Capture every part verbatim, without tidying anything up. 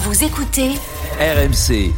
Vous écoutez R M C.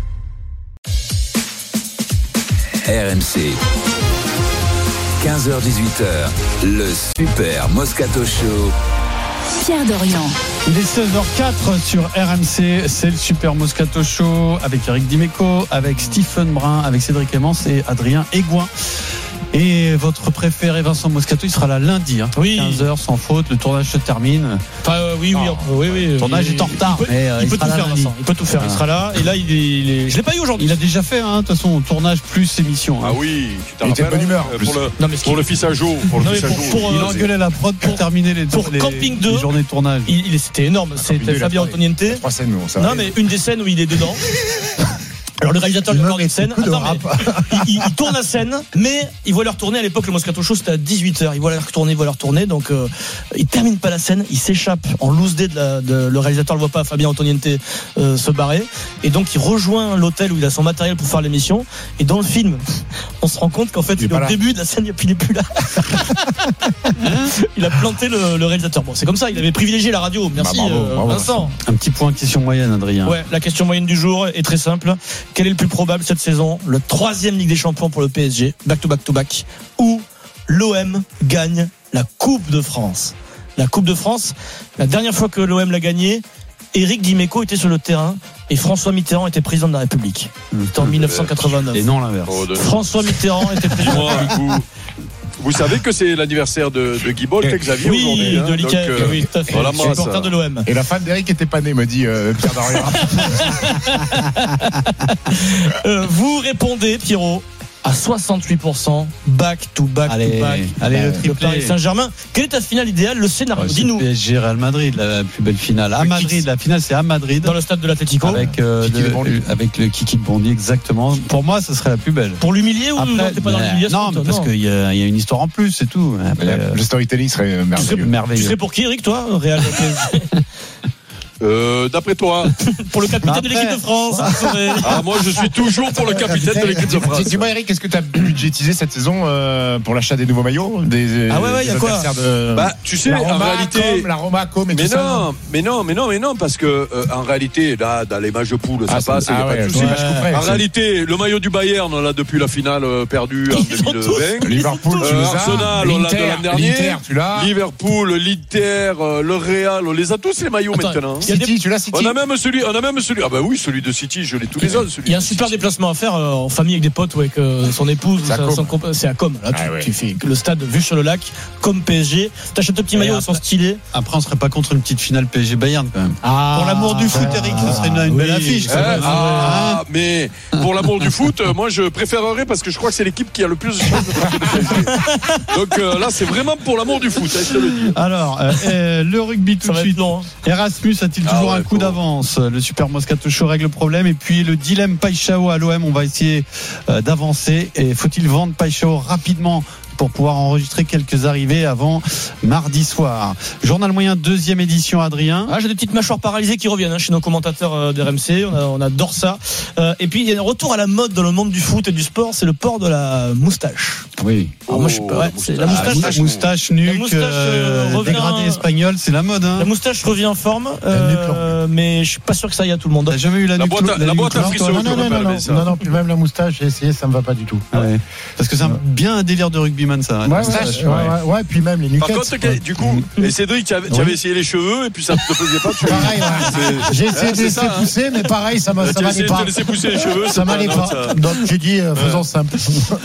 R M C. quinze heures dix-huit heures, le Super Moscato Show. Pierre Dorian. Il est seize heures quatre sur R M C, c'est le Super Moscato Show avec Eric Dimeco, avec Stephen Brun, avec Cédric Clémence et Adrien Aigouin. Et votre préféré Vincent Moscato, il sera là lundi, hein, oui. quinze heures sans faute, le tournage se termine. Enfin, euh, oui, oui, oh. oui, oui. Le tournage il, est en retard, il peut, mais euh, il il peut sera tout là faire, lundi. Vincent. Il peut tout faire. Ah. Il sera là, et là, il est, il est... je l'ai pas eu aujourd'hui. Il a déjà fait, hein, de toute façon, tournage plus émission. Hein. Ah oui, tu t'en il était de bonne humeur. Pour le, non, mais pour le fils à jour, pour le non, fils à pour, jour. pour, il euh, engueulait la prod pour, pour terminer les, pour les, Camping deux, les journées de tournage. Il, il, c'était énorme. C'était Fabien Antoniente. Trois scènes, non, ça non, mais une des scènes où il est dedans. Alors le réalisateur lui accorde une scène. Attends, mais, il, il tourne la scène, mais il voit leur tourner. À l'époque, le Moscato Show c'était à dix-huit heures. Il voit leur tourner, il voit leur tourner. Donc euh, il termine pas la scène, il s'échappe en loose day de, la, de le réalisateur le voit pas, Fabien Antoniente euh, se barrer, et donc il rejoint l'hôtel où il a son matériel pour faire l'émission. Et dans le film, on se rend compte qu'en fait, il il est au là. début de la scène, il est plus là. Il a planté le, le réalisateur. Bon, c'est comme ça. Il avait privilégié la radio. Merci, bah, bravo, euh, bravo, Vincent. Un petit point question moyenne, Adrien. Ouais, la question moyenne du jour est très simple. Quel est le plus probable cette saison? Le troisième Ligue des Champions pour le P S G, back to back to back, ou l'O M gagne la Coupe de France? La Coupe de France, la dernière fois que l'O M l'a gagnée, Eric Dimeco était sur le terrain et François Mitterrand était président de la République. C'était en dix-neuf cent quatre-vingt-neuf. Et non l'inverse. Oh, de... François Mitterrand était président. Vous, vous savez que c'est l'anniversaire de, de Guy Bolt et Xavier oui, aujourd'hui. Hein, de l'I C A, euh, oui, tout à fait. Voilà, supporter de l'O M. Et la femme d'Eric était pas née, me dit euh, Pierre Dorian. euh, vous répondez, Pierrot, à soixante-huit pour cent, back to back allez, to back. Allez, euh, le triplé. Paris Saint-Germain. Quelle est ta finale idéale? Le scénario, ouais, dis-nous. P S G Real Madrid, la plus belle finale. À Madrid, la finale c'est à Madrid. Dans le stade de l'Atlético. Avec, euh, le, avec le Kiki de Bondy, exactement. Pour moi, ce serait la plus belle. Pour l'humilier ou après, non, t'es pas dans l'humiliation? Non, mais parce qu'il y, y a une histoire en plus, c'est tout. Après, euh, le storytelling serait merveilleux. Tu serais, merveilleux. Tu serais pour qui, Eric, toi, Real Euh, d'après toi, pour le capitaine après, de l'équipe de France. Ah, moi, je suis toujours pour le capitaine de l'équipe de France. Dis-moi, Eric, est-ce que tu as budgétisé cette saison euh, pour l'achat des nouveaux maillots, des, ah ouais, ouais, il y a quoi de... Bah, tu sais, la Roma, en réalité, com, la Roma, com et mais tout non, ça. mais non, mais non, mais non, parce que euh, en réalité, là, dans les matchs de poule, ça ah, passe, il ah, n'y a ouais, pas de souci. Ouais, en réalité, le maillot du Bayern, on l'a depuis la finale euh, perdue en deux mille vingt. Liverpool, tu euh, Arsenal, on l'a de l'an dernier. tu l'as. Liverpool, l'Inter, euh, le Real, on les a tous les maillots Attends, maintenant. City, tu l'as, City. On a même celui, on a même celui. Ah bah oui, celui de City, je l'ai tous les ans. Il y a un super déplacement à faire euh, en famille avec des potes ou avec euh, son épouse. C'est, sa, son compa- c'est à Com. Là, tu, ah ouais. tu fais le stade vu sur le lac, comme P S G. T'achètes un petit maillot, ils sont stylés. Après, on serait pas contre une petite finale P S G Bayern quand même. Ah, pour l'amour du foot, Eric, ce serait une, une oui. belle affiche. Eh, ah, ah, mais pour l'amour du foot, moi je préférerais parce que je crois que c'est l'équipe qui a le plus de chances de frapper le P S G. Donc euh, là, c'est vraiment pour l'amour du foot. Hein, je te le dis. Alors, euh, euh, le rugby tout de suite. Long, hein. Erasmus a-t-il toujours ah ouais, un coup d'avance? Le Super Moscato Show règle le problème. Et puis le dilemme Paixão à l'O M, on va essayer euh, d'avancer. Et faut-il vendre Paixão rapidement pour pouvoir enregistrer quelques arrivées avant mardi soir? Journal moyen, deuxième édition, Adrien. Ah, j'ai des petites mâchoires paralysées qui reviennent hein, chez nos commentateurs euh, d'R M C. On, a, on adore ça. Euh, et puis il y a un retour à la mode dans le monde du foot et du sport, c'est le port de la moustache. Oui. Alors, moi, je suis pas, ouais, c'est la moustache, moustache, moustache nuque, moustache, euh, revient, dégradé espagnol, c'est la mode. Hein. La moustache revient en forme, euh, mais je suis pas sûr que ça aille à tout le monde. T'as jamais eu la, la nuque boîte à, la, la boîte à frissons? Non, non, non, non, non, non, non, puis même la moustache, j'ai essayé, ça me va pas du tout. Ah ouais. Parce que c'est un, bien un délire de rugbyman, ça. Ouais, ouais, ouais, ouais, ouais, puis même les nuquettes. Par contre, ouais. du coup, et Cédric, tu avais, tu avais essayé les cheveux et puis ça te plaisait pas. Tu pareil, ouais. J'ai essayé de laisser ça, pousser, hein. Mais pareil, ça m'a, ça m'allait pas. Tu as laissé pousser les cheveux, ça m'allait pas. Ça... Donc j'ai dit, euh, faisons simple.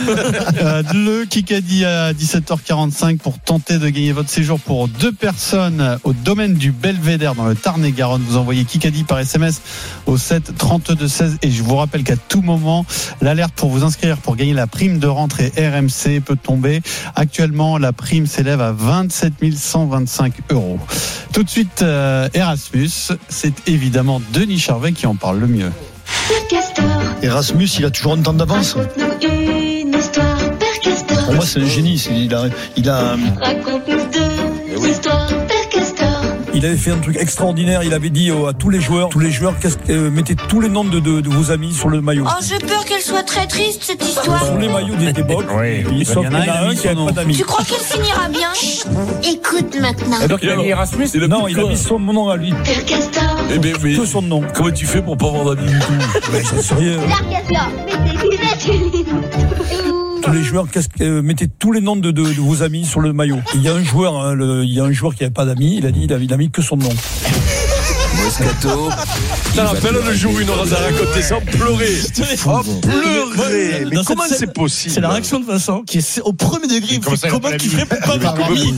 Le Kikadi à dix-sept heures quarante-cinq pour tenter de gagner votre séjour pour deux personnes au domaine du Belvédère dans le Tarn-et-Garonne. Vous envoyez Kikadi par S M S au sept trente-deux seize et je vous rappelle qu'à tout moment, l'alerte pour vous inscrire pour gagner la prime de rentrée R M C peut tomber. Actuellement, la prime s'élève à vingt-sept mille cent vingt-cinq euros. Tout de suite, euh, Erasmus, c'est évidemment Denis Charvet qui en parle le mieux. Erasmus, il a toujours un temps d'avance. Pour moi, c'est un génie. C'est, il a, il a. Raconte-nous deux histoires, Père Castor. il avait fait un truc extraordinaire. Il avait dit à tous les joueurs, tous les joueurs, euh, mettez tous les noms de, de, de vos amis sur le maillot. Oh, j'ai peur qu'elle soit très triste, cette histoire. Sur les maillots des Box. Oui, il sauf qu'il y en a un qui n'avait pas d'amis. Tu crois qu'elle finira bien? Chut, écoute maintenant. Et donc il a mis Erasmus. Non, il a mis son nom à lui. Père Castor. Eh ben, mais Que son nom. comment tu fais pour pas avoir d'amis du tout? Mais j'en sais rien. Père Castor, mets tes lunettes. Tous les joueurs, euh, mettez tous les noms de, de, de vos amis sur le maillot. Il y a un joueur, hein, le, il y a un joueur qui n'avait pas d'amis. Il a dit, il a, il a mis que son nom. Moscato. Ça rappelle le jour où il nous a raconté ça, pleurer. Oh, pleurer. Mais Dans comment cette c'est scène, possible? C'est la réaction de Vincent qui est au premier degré. Il Comment fait ça, il a comment pas tu la ferais pour pas avoir d'amis?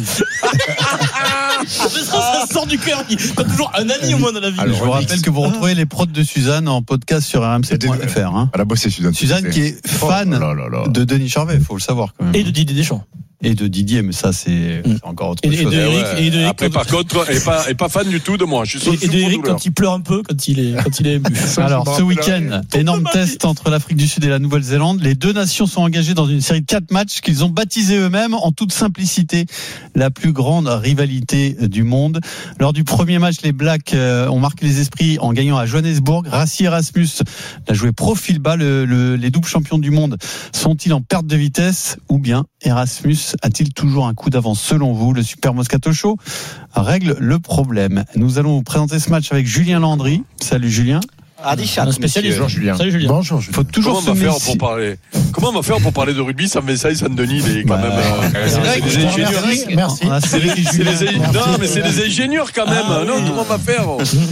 Ça, ça sort du cœur. T'as toujours un ami au moins dans la vie. Alors, je vous rappelle que vous retrouvez les prods de Suzanne en podcast sur r m c point f r. Hein. Elle a bossé Suzanne. Suzanne qui est fan Oh là là là. de Denis Charvet, il faut le savoir quand même. Et de Didier Deschamps. Et de Didier, mais ça c'est Mm. c'est encore autre Et- et chose. de- Eh Eric- ouais. et de Eric, Après, quand- par contre, elle est pas, elle est pas fan du tout de moi. Je suis Et, et de Eric douleur. quand il pleure un peu, quand il est, quand il est ému. Alors, je me ce rappelle week-end, énorme test entre l'Afrique du Sud et la Nouvelle-Zélande. Les deux nations sont engagées dans une série de quatre matchs qu'ils ont baptisés eux-mêmes en toute simplicité la plus grande rivalité du monde. Lors du premier match, les Blacks euh, ont marqué les esprits en gagnant à Johannesburg. Rassi Erasmus a joué profil bas. Le, le, les doubles champions du monde sont-ils en perte de vitesse ou bien Erasmus a-t-il toujours un coup d'avance selon vous? Le Super Moscato Show règle le problème. Nous allons vous présenter ce match avec Julien Landry. Salut Julien. Un spécialiste. Bonjour Julien. Salut Julien. Bonjour. Il faut toujours Comment on se va faire méfier. pour parler Comment on va faire pour parler de rugby? Ça me ça, Saint-Denis, il est quand Bah, même. euh, c'est c'est des ingénieurs. Merci. Merci. On a Cédric et C'est Julien. des, non, mais c'est des ingénieurs quand même. Ah, non, oui. comment on va faire?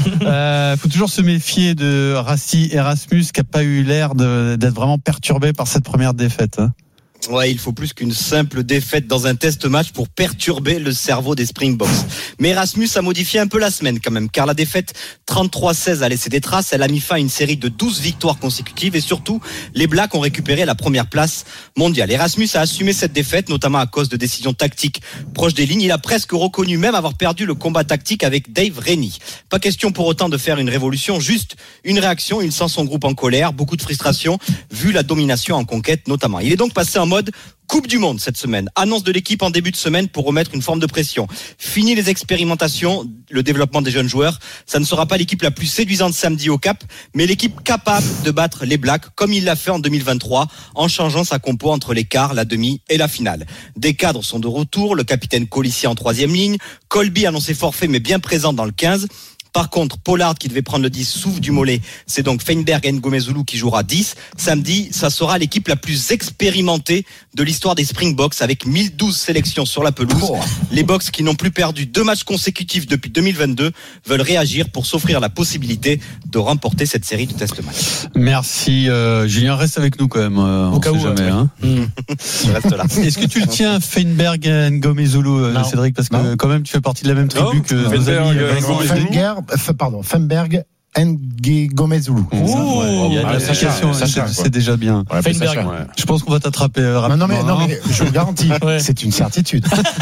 Euh, faut toujours se méfier de Rassi Erasmus qui a pas eu l'air de- d'être vraiment perturbé par cette première défaite. Hein. Ouais, il faut plus qu'une simple défaite dans un test match pour perturber le cerveau des Springboks. Mais Erasmus a modifié un peu la semaine quand même, car la défaite trente-trois seize a laissé des traces. Elle a mis fin à une série de douze victoires consécutives et surtout, les Blacks ont récupéré la première place mondiale. Erasmus a assumé cette défaite, notamment à cause de décisions tactiques proches des lignes. Il a presque reconnu même avoir perdu le combat tactique avec Dave Rennie. Pas question pour autant de faire une révolution, juste une réaction. Il sent son groupe en colère, beaucoup de frustration, vu la domination en conquête notamment. Il est donc passé en mode Coupe du Monde cette semaine. Annonce de l'équipe en début de semaine pour remettre une forme de pression. Fini les expérimentations, le développement des jeunes joueurs. Ça ne sera pas l'équipe la plus séduisante samedi au Cap, mais l'équipe capable de battre les Blacks comme il l'a fait en deux mille vingt-trois en changeant sa compo entre les quarts, la demi et la finale. Des cadres sont de retour, le capitaine Colissier en troisième ligne, Colby annoncé forfait mais bien présent dans le quinze. Par contre, Pollard qui devait prendre le dix souffle du mollet. C'est donc Feinberg et Ngomezulu qui jouera dix. Samedi, ça sera l'équipe la plus expérimentée de l'histoire des Springboks avec mille douze sélections sur la pelouse. Oh. Les Boks qui n'ont plus perdu deux matchs consécutifs depuis deux mille vingt-deux veulent réagir pour s'offrir la possibilité de remporter cette série de test match. Merci euh, Julien, reste avec nous quand même. Euh, Au on cas sait où, jamais. ouais. Hein. Je reste là. Est-ce que tu le tiens Feinberg et Ngomezulu, euh, Non. Cédric, parce que Non. quand même tu fais partie de la même tribu Non, que nos Feinberg, amis. euh, euh, Ngomezulu. Fenger, euh, pardon, Femberg Ngomezulu. Ouh, il y a de Ah, l'application, Sacha, c'est- Sacha, c'est quoi. déjà bien. On l'appelle Feinberg. Sacha. Ouais. Je pense qu'on va t'attraper euh, Non, rapidement. non, mais, non, hein. mais je vous le garantis, Ouais. c'est une certitude.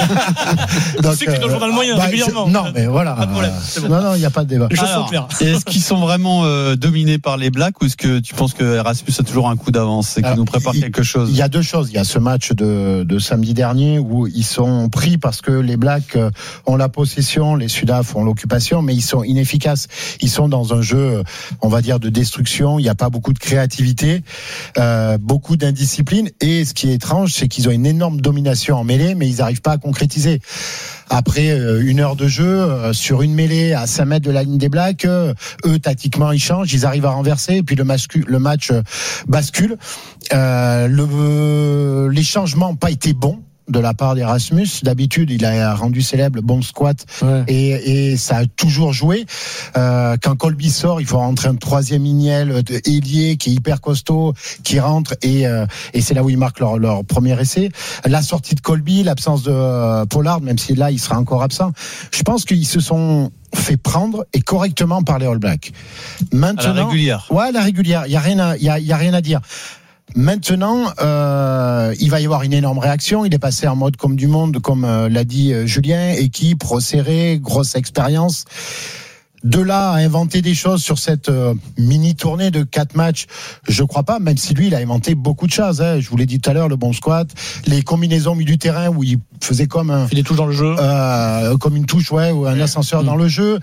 Donc, sais que tu es dans le journal moyen, bah, régulièrement. je- Non, mais voilà. Pas de problème, c'est bon. Non, non, il n'y a pas de débat. Les choses sont Alors, claires. et est-ce qu'ils sont vraiment euh, dominés par les Blacks ou est-ce que tu penses que Erasmus a toujours un coup d'avance et qu'il Alors, nous prépare il- quelque chose? Il y a deux choses. Il y a ce match de, de samedi dernier où ils sont pris parce que les Blacks euh, ont la possession, les Sudaf ont l'occupation, mais ils sont inefficaces. Ils sont dans un jeu, on va dire, de destruction. Il n'y a pas beaucoup de créativité, euh, beaucoup d'indiscipline. Et ce qui est étrange, c'est qu'ils ont une énorme domination en mêlée, mais ils n'arrivent pas à concrétiser. Après euh, une heure de jeu, euh, sur une mêlée à cinq mètres de la ligne des Blacks, euh, eux, tactiquement, ils changent, ils arrivent à renverser, et puis le, mascu- le match euh, bascule. Euh, le, les changements n'ont pas été bons de la part d'Erasmus. D'habitude, il a rendu célèbre le bon squat Ouais. et, et ça a toujours joué. Euh, quand Colby sort, il faut rentrer un troisième Ignel de ailier qui est hyper costaud, qui rentre et, euh, et c'est là où ils marquent leur, leur premier essai. La sortie de Colby, l'absence de euh, Pollard, même si là il sera encore absent. Je pense qu'ils se sont fait prendre et correctement par les All Blacks. Maintenant, À la régulière. Ouais, à la régulière. Il y a rien à, il y a, il y a rien à dire. Maintenant, euh, il va y avoir une énorme réaction. Il est passé en mode comme du monde, comme euh, l'a dit euh, Julien, équipe resserrée, grosse expérience. De là à inventer des choses sur cette euh, mini-tournée de quatre matchs, je crois pas, même si lui, il a inventé beaucoup de choses. Hein. Je vous l'ai dit tout à l'heure, le bon squat, les combinaisons au milieu du terrain où il faisait comme un... Il est toujours dans le jeu. Euh, comme une touche, ouais, ou un ascenseur mmh. dans le jeu.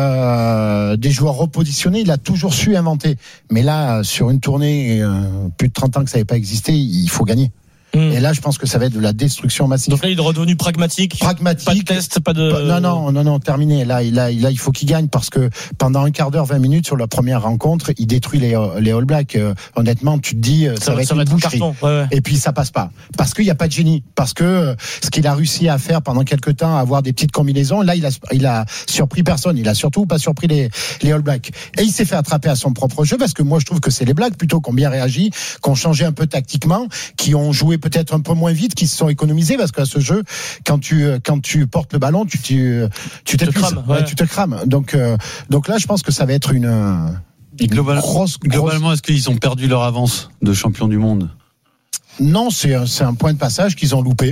Euh, des joueurs repositionnés, il a toujours su inventer. Mais là, sur une tournée, euh, plus de trente ans que ça n'avait pas existé, il faut gagner. Mmh. Et là, je pense que ça va être de la destruction massive. Donc là, il est redevenu pragmatique. Pragmatique. Pas de test, pas de. Non, non, non, non, terminé. Là, il, là, là, il faut qu'il gagne parce que pendant un quart d'heure, vingt minutes sur la première rencontre, il détruit les, les All Blacks. Euh, honnêtement, tu te dis, ça, ça va être ça une va boucherie. Être ouais, ouais. Et puis ça passe pas parce qu'il n'y a pas de génie. Parce que euh, ce qu'il a réussi à faire pendant quelques temps, à avoir des petites combinaisons, là, il a, il a surpris personne. Il a surtout pas surpris les, les All Blacks. Et il s'est fait attraper à son propre jeu parce que moi, je trouve que c'est les Blacks plutôt qui ont bien réagi, qui ont changé un peu tactiquement, qui ont joué peut-être un peu moins vite, qui se sont économisés parce qu'à ce jeu, quand tu quand tu portes le ballon, tu tu tu, tu te crames, ouais. Ouais, tu te crames. Donc euh, donc là, je pense que ça va être une, une Global, grosse, grosse. Globalement, est-ce qu'ils ont perdu leur avance de champion du monde? Non, c'est c'est un point de passage qu'ils ont loupé.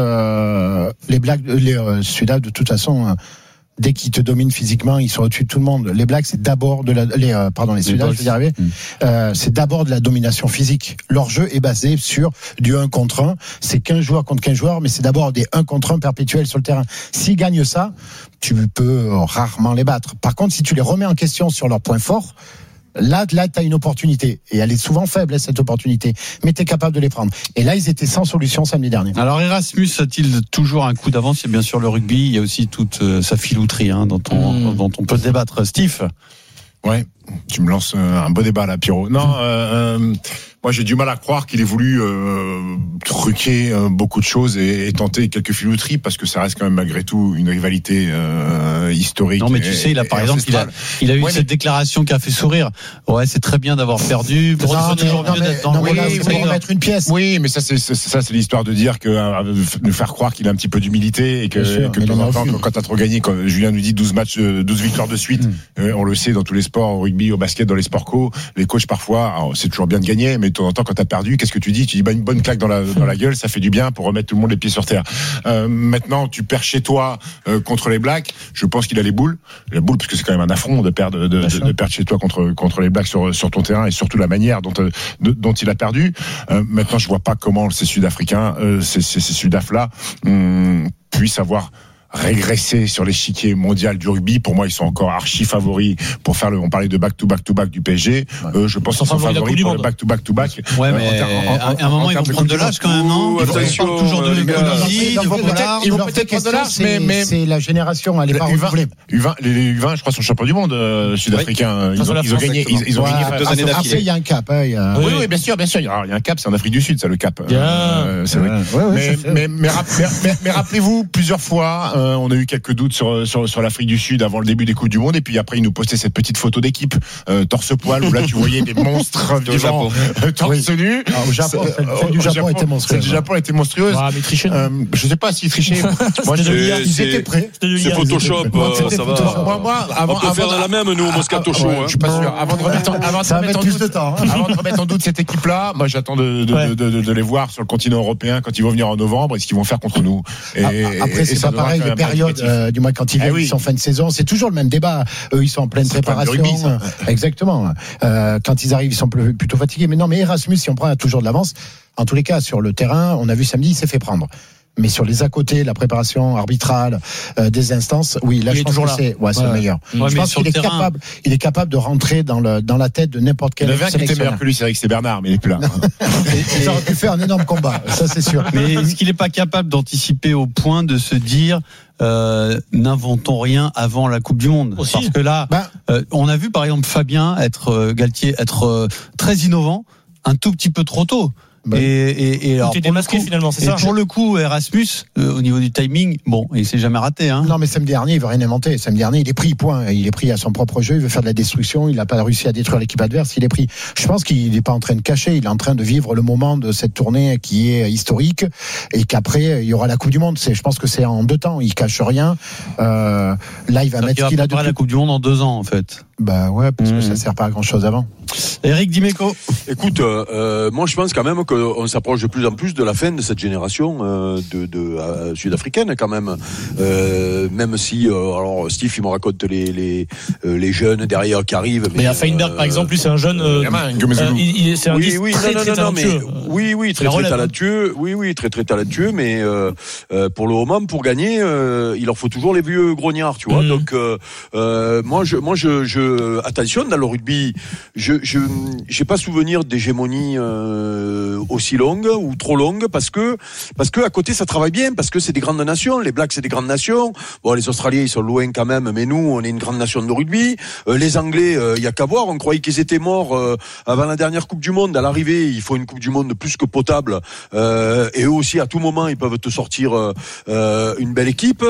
Euh, les Blacks, les euh, Sudaf, de toute façon. Euh, Dès qu'ils te dominent physiquement, ils sont au-dessus de tout le monde. Les Blacks, c'est d'abord de la, les, euh, pardon, les Sudaf, je vais y arriver. Mmh. Euh, c'est d'abord de la domination physique. Leur jeu est basé sur du un contre un. C'est quinze joueurs contre quinze joueurs, mais c'est d'abord des un contre un perpétuels sur le terrain. S'ils gagnent ça, tu peux rarement les battre. Par contre, si tu les remets en question sur leurs points forts, Là, là, t'as une opportunité. Et elle est souvent faible, cette opportunité. Mais t'es capable de les prendre. Et là, ils étaient sans solution samedi dernier. Alors, Erasmus a-t-il toujours un coup d'avance? Il y a bien sûr le rugby. Il y a aussi toute euh, sa filouterie, hein, dont on, mmh. dont on peut débattre. Steve? Ouais. Tu me lances un beau débat, là, Pierrot. Non, euh, euh, moi, j'ai du mal à croire qu'il ait voulu euh, truquer euh, beaucoup de choses et, et tenter quelques filouteries, parce que ça reste quand même malgré tout une rivalité euh, historique. Non, mais tu et, sais, il a par exemple, il a, il a eu ouais, cette mais... déclaration qui a fait sourire. Ouais, c'est très bien d'avoir perdu. Pour non, mais, toujours non, mieux d'être dans. Oui, oui, oui, mettre une pièce. Oui, mais ça, c'est, c'est ça, c'est l'histoire de dire que euh, nous faire croire qu'il a un petit peu d'humilité et que, sûr, que de temps en temps, quand t'as trop gagné, quand Julien nous dit douze matchs, douze victoires de suite, mm. euh, on le sait dans tous les sports, au rugby, au basket, dans les sports co, les coachs parfois, alors, c'est toujours bien de gagner, mais de temps en temps, quand t'as perdu, qu'est-ce que tu dis? Tu dis bah, une bonne claque dans la dans la gueule, ça fait du bien pour remettre tout le monde les pieds sur terre. Euh, maintenant, tu perds chez toi euh, contre les Blacks. Je pense qu'il a les boules, les boules, parce que c'est quand même un affront de perdre de, de, de, de perdre chez toi contre contre les Blacks sur sur ton terrain et surtout la manière dont de, dont il a perdu. Euh, maintenant, je vois pas comment ces Sud-Africains, euh, ces ces, ces Sudaf là, hum, puissent avoir régresser sur l'échiquier mondial du rugby. Pour moi, ils sont encore archi favoris pour faire le. On parlait de back to back to back du P S G. Ouais. Euh, je pense qu'ils sont favoris pour le back to back to back. Ouais, mais euh, en, en, à un moment, ils vont prendre de l'âge quand même, non? Attention, toujours de Bolivie, de Pollard. Ils vont peut-être prendre de l'âge, mais mais c'est la génération. Elle est pas renouvelée. U vingt, les U vingt, je crois, sont champions du monde sud-africains. Ils ont ils ont gagné. Ils ont gagné deux années d'affilée. Après, il y a un cap. Oui, oui, bien sûr, bien sûr. Il y a un cap. C'est en Afrique du Sud, ça, le cap. C'est vrai. Mais mais rappelez-vous, plusieurs fois, on a eu quelques doutes sur, sur, sur l'Afrique du Sud avant le début des Coupes du Monde, et puis après ils nous postaient cette petite photo d'équipe euh, torse-poil où là tu voyais des monstres vivants euh, torse nu. Ah, au Japon, celle, celle du Japon, Japon était monstrueuse. Celle du Japon était monstrueuse. Ah, mais tricher, euh, je sais pas s'ils trichaient. Moi, c'est, ils c'est, étaient prêts. C'est Photoshop, euh, ça va. Moi, moi, avant, on peut avant, faire avant, la même nous au Moscato Show. Ouais, hein. Je suis pas sûr. Avant de remettre en, avant de remettre en doute, de temps, hein. avant de remettre en doute cette équipe-là, moi j'attends de, de, ouais. de, de, de les voir sur le continent européen quand ils vont venir en novembre et ce qu'ils vont faire contre nous. Et, après, et, c'est et pas pareil les périodes. Euh, du moins quand ils viennent, ah oui. ils sont en fin de saison, c'est toujours le même débat. Eux, ils sont en pleine c'est préparation. Rugby, exactement. Euh, quand ils arrivent, ils sont plutôt fatigués. Mais non, mais Erasmus, si on prend toujours de l'avance, en tous les cas, sur le terrain, on a vu samedi, il s'est fait prendre. Mais sur les à côté, la préparation arbitrale, euh, des instances, oui, là, il je pense que là. c'est, ouais, c'est ouais. le meilleur. Ouais, je pense qu'il est terrain... capable, il est capable de rentrer dans le, dans la tête de n'importe quel sélectionneur. Le qui était meilleur que lui, c'est vrai que c'est Bernard, mais il est plus là. Ça aurait pu faire un énorme combat, ça c'est sûr. Mais est-ce qu'il n'est pas capable d'anticiper au point de se dire, euh, n'inventons rien avant la Coupe du Monde? Aussi. Parce que là, ben, euh, on a vu par exemple Fabien être, euh, Galtier, être euh, très innovant, un tout petit peu trop tôt. Bah, et, et, et alors, démasqué coup, finalement, c'est et ça. Pour le coup, Erasmus, euh, au niveau du timing, bon, il s'est jamais raté, hein. Non, mais samedi dernier, il veut rien inventer. Samedi dernier, il est pris, point. Il est pris à son propre jeu. Il veut faire de la destruction. Il n'a pas réussi à détruire l'équipe adverse. Il est pris. Je pense qu'il n'est pas en train de cacher. Il est en train de vivre le moment de cette tournée qui est historique et qu'après, il y aura la Coupe du Monde. C'est, je pense que c'est en deux temps. Il cache rien. Euh, là, il va ça mettre ce qu'il a de plus... la Coupe du Monde en deux ans, en fait. Bah ouais, parce Mmh. que ça sert pas à grand chose avant. Eric Dimeco. Écoute, euh, moi je pense quand même qu'on s'approche de plus en plus de la fin de cette génération euh, de, de euh, sud-africaine quand même. Euh, même si, euh, alors Steve, il me raconte les les, euh, les jeunes derrière qui arrivent. Mais, mais à Feinberg, euh, par exemple, lui c'est un jeune. Euh, euh, il, il, c'est un oui, oui, très, non, très non, non, talentueux. mais, oui, oui, très, très talentueux. Oui, oui, très, très talentueux. Mais euh, euh, pour le moment, pour gagner, euh, il leur faut toujours les vieux grognards, tu vois. Mmh. Donc, euh, euh, moi, je, moi, je, je, attention dans le rugby, je, je, j'ai pas souvenir d'hégémonie euh, aussi longue ou trop longue, parce que, parce que à côté, ça travaille bien, parce que c'est des grandes nations. Les Blacks, c'est des grandes nations. Bon, les Australiens, ils sont loin quand même, mais nous, on est une grande nation de rugby. Euh, les Anglais, il euh, y a qu'à voir. On croyait qu'ils étaient morts euh, avant la dernière Coupe du Monde. À l'arrivée, il faut une Coupe du Monde plus que potable. Euh, et eux aussi, à tout moment, ils peuvent te sortir euh, une belle équipe.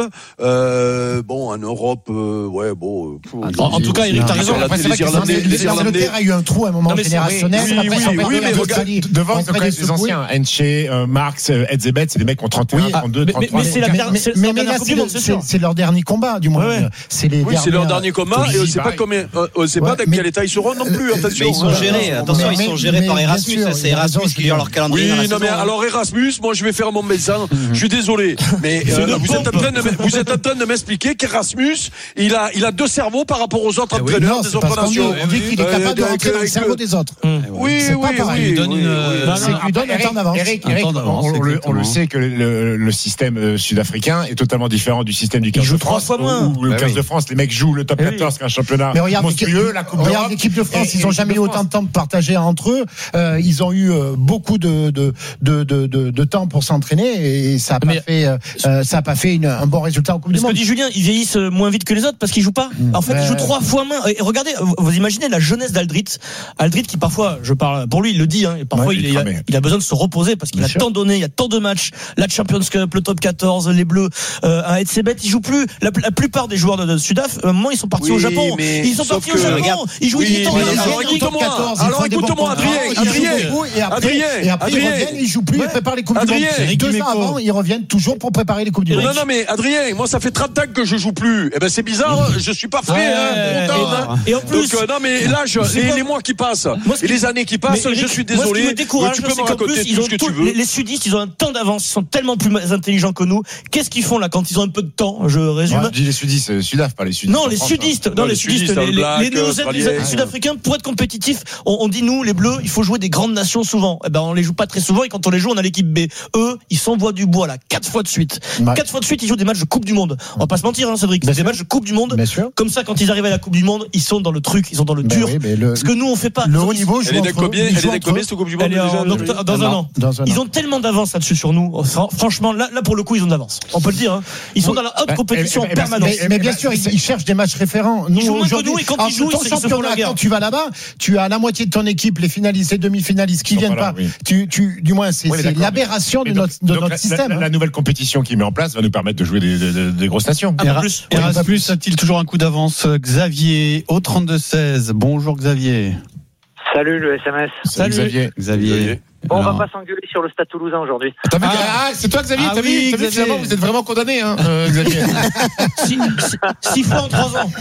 Euh, bon, en Europe, euh, ouais, bon. En, en tout cas, il a raison. Les Irlandais, les Irlandais a eu un trou à un moment générationnel. Oui, oui, oui, oui, mais regarde, devant, ils ont quand même des anciens. Enche, euh, Marx, Edzebet, c'est des mecs qui ont trente et un, trente-deux, trente-trois. Mais c'est la dernière, c'est, mais, mais là, c'est, le, c'est, c'est leur dernier combat, du moins. Ouais. C'est les oui, derniers, c'est leur dernier combat, et on ne sait pas combien, on sait pas dans quel état ils seront non plus, attention. Mais ils sont gérés, attention, ils sont gérés par Erasmus, c'est Erasmus qui gère leur calendrier. Oui, non, mais alors Erasmus, moi je vais faire mon médecin, je suis désolé, mais vous êtes en train de, vous êtes en train de m'expliquer qu'Erasmus, il a, il a deux cerveaux par rapport aux autres entraîneurs des autres nations. On dit qu'il est capable de rentrer dans le cerveau des autres. Oui, oui, oui. Il donne une, c'est lui donne un temps d'avance. Eric, Eric, on, le, on le sait que le, le système sud-africain est totalement différent du système du quinze de France. Ou le bah quinze oui. de France, les mecs jouent le top oui. quatorze, qui est un championnat mais regarde, monstrueux, la Coupe regarde l'équipe de France, et, ils ont jamais eu autant de temps de partager entre eux. Euh, ils ont eu euh, beaucoup de de, de de de de temps pour s'entraîner et ça a pas mais fait euh, ça a pas fait une, un bon résultat en Coupe du Monde. Ce que dit Julien, ils vieillissent moins vite que les autres parce qu'ils jouent pas. En fait, ils jouent trois fois moins. Et regardez, vous imaginez la jeunesse d'Aldrit, Aldrit qui parfois, je parle pour lui, il le dit, hein, et parfois ouais, il, il, a, il a besoin de se reposer parce qu'il Bien a sûr. tant donné, il y a tant de matchs, la Champions Cup, le Top quatorze, les Bleus, euh, un Edzebet, ils jouent plus. La, la plupart des joueurs de, de Sudaf, à un moment ils sont partis oui, au Japon. Ils sont partis au Japon. Regarde, ils jouent oui, temps. Alors écoute-moi, alors écoute-moi, Adrien, Adrien, et après, et après ils reviennent, ils jouent plus, ils préparent les coupes du monde. Deux ans avant, ils reviennent toujours pour préparer les coupes du monde. Non, non, mais Adrien, moi ça fait trente ans que je joue plus. Eh ben c'est bizarre, je suis pas frais. Et en plus, donc non mais l'âge, les mois qui passent, et les années qui passent, je suis désolé. Moi, ce qui me décourage, c'est qu'en plus, ils ont tout, les, les sudistes, ils ont un temps d'avance, ils sont tellement plus intelligents que nous. Qu'est-ce qu'ils font là quand ils ont un peu de temps? Je résume. Ouais, je dis les sudistes, sudaf, pas les sudistes. Non, les sudistes, non, les sudistes, les, les, les néo-zélandais, sud-africains, pour être compétitifs, on, on dit nous, les Bleus, il faut jouer des grandes nations souvent. Eh ben, on les joue pas très souvent et quand on les joue, on a l'équipe B. Eux, ils s'envoient du bois là, quatre fois de suite. Ouais. Quatre fois de suite, ils jouent des matchs de Coupe du Monde. On va pas se mentir, hein, Cédric. C'est des matchs de Coupe du Monde. Comme ça, quand ils arrivent à la Coupe du Monde, ils sont dans le truc, ils sont dans le dur. Oui, le, Ce que nous, on fait pas. Le haut niveau, elle est de combien, elle est de combien cette Coupe du Monde? Elle est en octobre, dans un an. Ils ont tellement d'avance là-dessus sur nous. Franchement, là, là pour le coup, ils ont d'avance. On peut le dire. Hein. Ils sont dans la haute compétition en permanence. Mais, mais bien sûr, ils, ils cherchent des matchs référents. Nous, ils jouent moins que nous et quand ils jouent, ton ils championnat, quand tu vas là-bas, tu as la moitié de ton équipe, les finalistes, les demi-finalistes qui viennent pas. Tu, tu, du moins, c'est, c'est l'aberration de notre, de notre système. La, la nouvelle compétition qui met en place va nous permettre de jouer des, des, des grosses nations. Ah, plus. Erasmus a-t-il toujours un coup d'avance? Xavier au trente-deux seize. Bonjour Xavier. Salut le S M S. Salut, Salut. Xavier. Xavier. Bon, on va pas s'engueuler sur le Stade Toulousain aujourd'hui. Ah, ah, c'est toi Xavier, ah, t'as oui, vu, Xavier. Vu vous êtes vraiment condamné, hein, euh, Xavier. six, six fois en trois ans.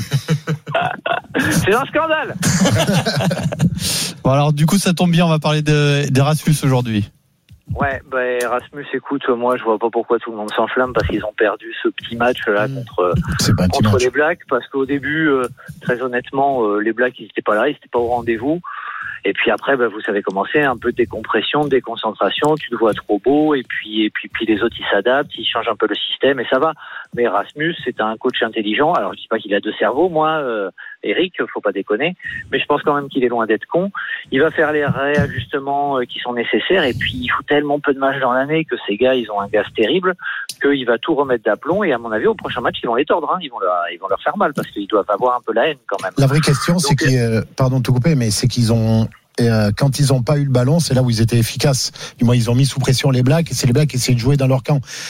C'est un scandale. Bon, alors du coup, ça tombe bien, on va parler de, d'Erasmus aujourd'hui. Ouais, bah Erasmus, écoute, moi je vois pas pourquoi tout le monde s'enflamme parce qu'ils ont perdu ce petit match là contre contre les Blacks, parce qu'au début, euh, très honnêtement, euh, les Blacks ils étaient pas là, ils étaient pas au rendez-vous. Et puis après, bah, vous savez comment c'est, un peu de décompression, de déconcentration, tu le vois trop beau, et puis et puis puis les autres ils s'adaptent, ils changent un peu le système et ça va. Mais Erasmus, c'est un coach intelligent. Alors je dis pas qu'il a deux cerveaux, moi, euh, Eric, faut pas déconner, mais je pense quand même qu'il est loin d'être con. Il va faire les réajustements qui sont nécessaires, et puis il fout tellement peu de matchs dans l'année que ces gars, ils ont un gaz terrible, qu'il va tout remettre d'aplomb, et à mon avis, au prochain match, ils vont les tordre, hein. ils vont leur, ils vont leur faire mal, parce qu'ils doivent avoir un peu la haine quand même. La vraie question, Donc, c'est qu'ils, euh, pardon de te couper, mais c'est qu'ils ont, Et euh, quand ils n'ont pas eu le ballon, c'est là où ils étaient efficaces. Du moins, ils ont mis sous pression les Blacks, et c'est les Blacks qui essayaient de jouer dans leur camp.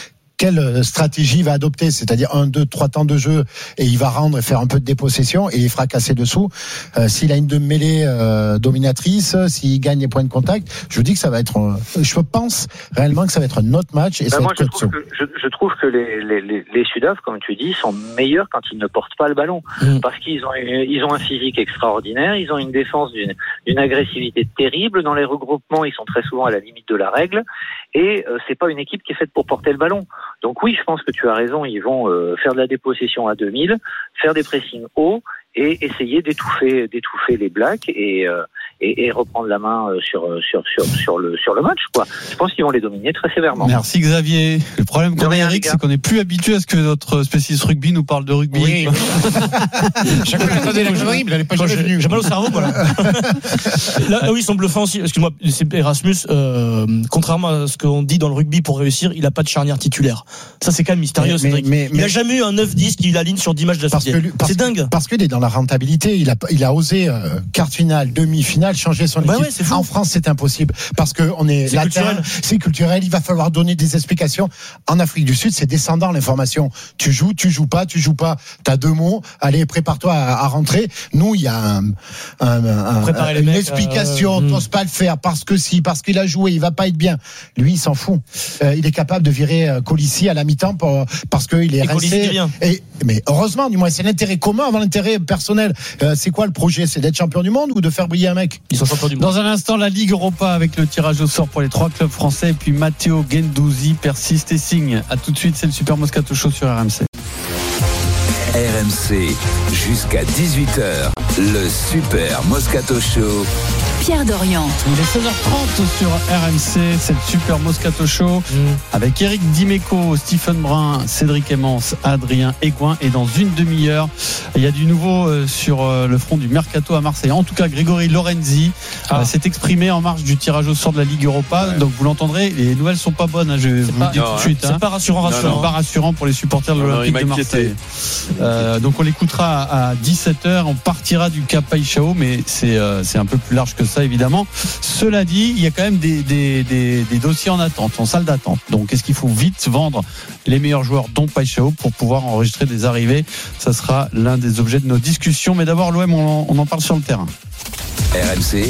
quelle stratégie il va adopter, c'est-à-dire un, deux, trois temps de jeu et il va rendre et faire un peu de dépossession et il fera casser dessous. Euh, s'il a une de mêlée euh, dominatrice, s'il gagne les points de contact, je vous dis que ça va être, euh, je pense réellement que ça va être un autre match et ben ça moi, va être je, trouve que, je, je trouve que les, les, les, les Sudaf, comme tu dis, sont meilleurs quand ils ne portent pas le ballon. Mmh. Parce qu'ils ont, ils ont un physique extraordinaire, ils ont une défense d'une, d'une agressivité terrible. Dans les regroupements, ils sont très souvent à la limite de la règle. Et euh, c'est pas une équipe qui est faite pour porter le ballon. Donc oui, je pense que tu as raison, ils vont euh, faire de la dépossession à deux mille, faire des pressings hauts et essayer d'étouffer, d'étouffer les Blacks et, euh, et, et reprendre la main sur, sur, sur, sur, le, sur le match, quoi. Je pense qu'ils vont les dominer très sévèrement. Merci Xavier. Le problème qu'on a, Eric, c'est qu'on n'est plus habitué à ce que notre spécialiste rugby nous parle de rugby. Oui. Chaque fois, attendez, la connerie, mais elle n'est pas jamais venue. J'ai mal au cerveau, voilà. Là, là, oui, ils sont bluffants aussi. Excuse-moi, c'est Erasmus, euh, contrairement à ce qu'on dit dans le rugby pour réussir, il n'a pas de charnière titulaire. Ça, c'est quand même mystérieux, mais, Cédric. Mais, mais, il n'a jamais eu un neuf dix qui aligne sur dix matchs d'associés. C'est dingue. Parce qu'il est dans la rentabilité. Il a, il a osé, euh, quart finale, demi-finale, changer son équipe. Bah ouais, en France, c'est impossible. Parce que on est, c'est la culturel. Terre, c'est culturel. Il va falloir donner des explications. En Afrique du Sud, c'est descendant l'information. Tu joues, tu joues pas, tu joues pas. T'as deux mots. Allez, prépare-toi à, à rentrer. Nous, il y a un, un, un, un, une mecs, explication. Euh, t'oses pas le faire parce que si, parce qu'il a joué, il va pas être bien. Lui, il s'en fout. Euh, il est capable de virer euh, Colissi à la mi-temps pour, parce qu'il est resté. Et, mais heureusement, du moins, c'est l'intérêt commun avant l'intérêt personnel. Euh, c'est quoi le projet? C'est d'être champion du monde ou de faire briller un mec? Ils sont champions du monde. Dans un instant, la Ligue Europa avec le tirage au sort pour les trois clubs français. Et puis Matteo Guendouzi persiste et signe. A tout de suite, c'est le Super Moscato Show sur R M C. R M C, jusqu'à dix-huit heures, le Super Moscato Show. Pierre Dorian. Il est seize heures trente sur R M C, c'est le Super Moscato Show mmh. avec Eric Dimeco, Stephen Brun, Cédric Emmons, Adrien Aigouin. Et dans une demi-heure, il y a du nouveau sur le front du Mercato à Marseille. En tout cas, Grégory Lorenzi ah. s'est exprimé en marge du tirage au sort de la Ligue Europa. Ouais. Donc vous l'entendrez, les nouvelles sont pas bonnes, hein, je vous le dis tout de suite. C'est hein. pas rassurant, rassurant. Non, non. Pas rassurant pour les supporters de l'Olympique de Marseille. Euh, donc on l'écoutera à dix-sept heures, on partira du Cap Paixão, mais c'est, euh, c'est un peu plus large que ça évidemment. Cela dit, il y a quand même des, des, des, des dossiers en attente, en salle d'attente. Donc est-ce qu'il faut vite vendre les meilleurs joueurs dont Paixão pour pouvoir enregistrer des arrivées? Ça sera l'un des objets de nos discussions. Mais d'abord l'O M, on, on en parle sur le terrain. R M C,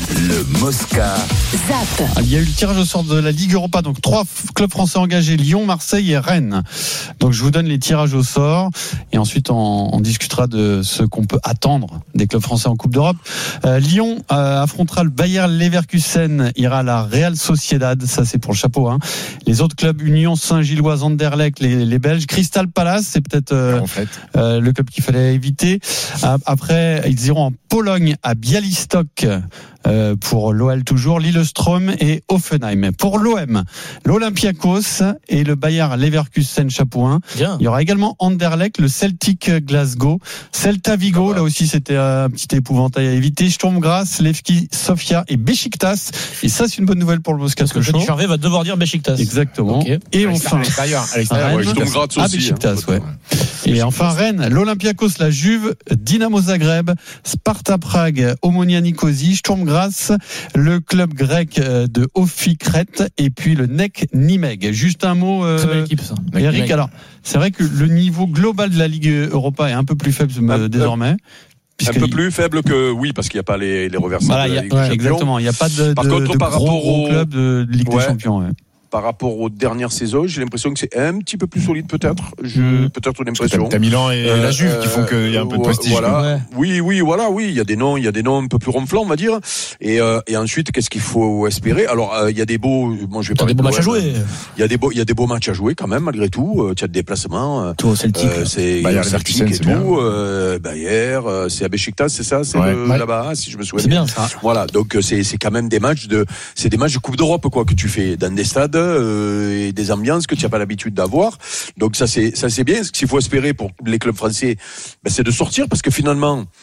le Mosca. Zap. Il y a eu le tirage au sort de la Ligue Europa, donc trois clubs français engagés, Lyon, Marseille et Rennes. Donc je vous donne les tirages au sort et ensuite on, on discutera de ce qu'on peut attendre des clubs français en Coupe d'Europe. Euh, Lyon euh, affrontera le Bayer Leverkusen, ira à la Real Sociedad, ça c'est pour le chapeau. Hein. Les autres clubs, Union Saint-Gilloise, Anderlecht, les, les Belges, Crystal Palace, c'est peut-être euh, en fait. euh, le club qu'il fallait éviter. Après, ils iront en Pologne à Białystok euh, pour l'O L toujours, Lillestrøm et Hoffenheim. Pour l'O M, l'Olympiakos et le Bayer Leverkusen chapeau un. Bien. Il y aura également Anderlecht, le Celtic Glasgow, Celta Vigo, là aussi c'était un petit épouvantail à éviter, Sturm Graz, Levski Sofia et Beşiktaş. Et ça c'est une bonne nouvelle pour le Moscato Show. Charvet va devoir dire Beşiktaş. Exactement. Okay. Et enfin, Rennes, ouais, à ah, Beşiktaş, ouais. Et enfin Rennes, l'Olympiakos, la Juve, Dynamo Zagreb, Sparta Prague, Omonia Nicosie, Sturm Graz, le club grec de Ofi Crète et puis le N E C Nimeg. Juste un mot, euh, très belle équipe, ça. Eric. Alors, c'est vrai que le niveau global de la Ligue Europa est un peu plus faible euh, désormais. Un peu plus faible que oui, parce qu'il n'y a pas les, les reversements voilà, de la a, Ligue ouais, des Champions. Exactement, il n'y a pas de, par de, contre, de par gros, rapport gros au club de Ligue ouais. des Champions. Ouais. Par rapport aux dernières saisons, j'ai l'impression que c'est un petit peu plus solide peut-être. Je, mmh. peut-être une impression. T'as Milan et euh, la Juve euh, qui font qu'il y a un peu de prestige. Voilà. Ouais. Oui, oui, voilà, oui. Il y a des noms, il y a des noms un peu plus ronflants, on va dire. Et, euh, et ensuite, qu'est-ce qu'il faut espérer? Alors, euh, il y a des beaux. Moi, je vais pas. Des beaux matchs à jouer. Il y a des beaux, il y a des beaux matchs à jouer quand même, malgré tout. Tu as des déplacements. Tout au Celtic. Euh, c'est Bayer Celtic et tout. Euh, Bayer, euh, c'est à Beşiktaş, c'est ça, c'est ouais. le, ouais. là-bas, si je me souviens. C'est bien ça. Voilà. Donc c'est c'est quand même des matchs de, c'est des matchs de Coupe d'Europe quoi que tu fais dans des stades euh, et des ambiances que tu n'as pas l'habitude d'avoir. Donc ça c'est ça c'est bien. Ce qu'il faut espérer pour les clubs français, ben, c'est de sortir parce que finalement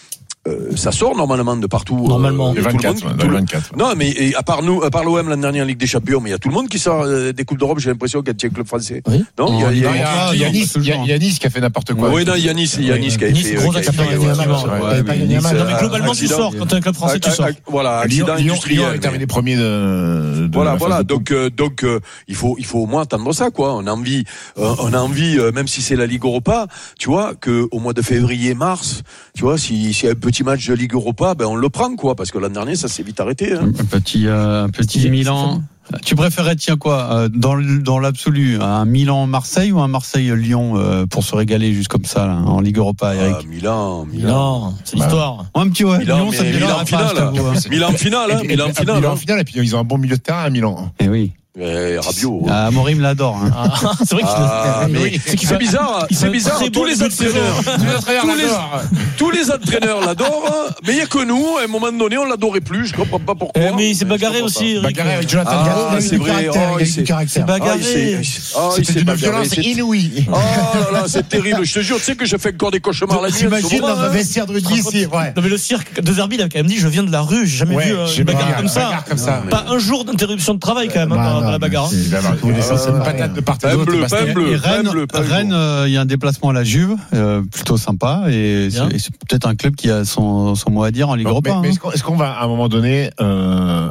Euh, ça sort normalement de partout. Normalement. Euh, le vingt-quatre, monde, ouais, le vingt-quatre. Non, mais et à part nous, à part l'O M l'an dernier en Ligue des Champions, mais il y a tout le monde qui sort euh, des coupes d'Europe. J'ai l'impression qu'il y a un club français. Oui. Non, il y a, il y a, il y a, il y a Nice, il y a, il y a Nice qui a fait n'importe quoi. Oui, non, il y a Nice, il y a Nice qui a Nice, fait. gros euh, qui a accident, fait- ouais, ouais, ouais, ouais, pas mais gagné un Nice, match. Non, mais euh, globalement, tu accident. sors. Quand t'es un club français, tu Ah, sors. ah, Voilà, Lyon, accident Lyon, Lyon industriel. a terminé premier de, de Voilà, la voilà. phase de Donc, euh, donc, euh, il faut, il faut au moins attendre ça, quoi. On a envie, euh, on a envie, euh, même si c'est la Ligue Europa, tu vois, que au mois de février, mars, tu vois, si, si y a un petit match de Ligue Europa, ben on le prend, quoi, parce que l'an dernier, ça s'est vite arrêté. Hein. Un petit, euh, un petit Milan. Tu préférais, tiens quoi, euh, dans, dans l'absolu, un Milan-Marseille ou un Marseille-Lyon euh, pour se régaler juste comme ça là, en Ligue Europa, Eric? Ah, Milan, Milan. Milan, c'est l'histoire. Un petit ouais, Milan, Lyon, mais ça me Milan dérange en pas, finale, je t'avoue, hein. Milan en finale, hein, Et- et- Milan en et- finale. Milan hein. en finale, et puis ils ont un bon milieu de terrain à Milan. Eh oui. Eh, Rabiot. Ah, Amorim l'adore. Hein. Ah, c'est vrai qu'il Ah, mais oui. c'est, c'est bizarre, il fait c'est un bizarre. très Tous bon les début de saison. entraîneurs, tous les, tous les entraîneurs l'adorent, mais il n'y a que nous. À un moment donné, on l'adorait plus. Je comprends pas pourquoi. Eh, mais il s'est bagarré je comprends aussi, pas. Eric. Bagarré avec Jonathan Ah, Gallo. c'est vrai. Oh, il s'est- C'est bagarré. Ah, il s'est- ah, il C'était s'est d'une bagarré, violence c'est- inouïe. Oh là là, c'est terrible. Je te jure, tu sais que je fais encore des cauchemars la nuit. T'imagines dans un vestiaire de rugby, c'est ouais. Non mais le cirque de Zerbi, il a quand même dit je viens de la rue, j'ai jamais Ouais, vu euh, j'ai une bagarre bagarre, comme ça. bagarre comme ça. Pas un jour d'interruption de travail quand même hein, Bah, dans, non, dans la bagarre. mais hein. Il va y avoir Oui, ça, c'est une pas patate de part et Pas d'autre. bleu, parce pas que- bleu. Et Rennes, bleu, pas Rennes, bleu. euh, il y a un déplacement à la Juve, euh, plutôt sympa, et Bien. c'est, et c'est peut-être un club qui a son, son mot à dire en Ligue Non, Europa. mais, mais hein. est-ce, qu'on, est-ce qu'on va à un moment donné euh,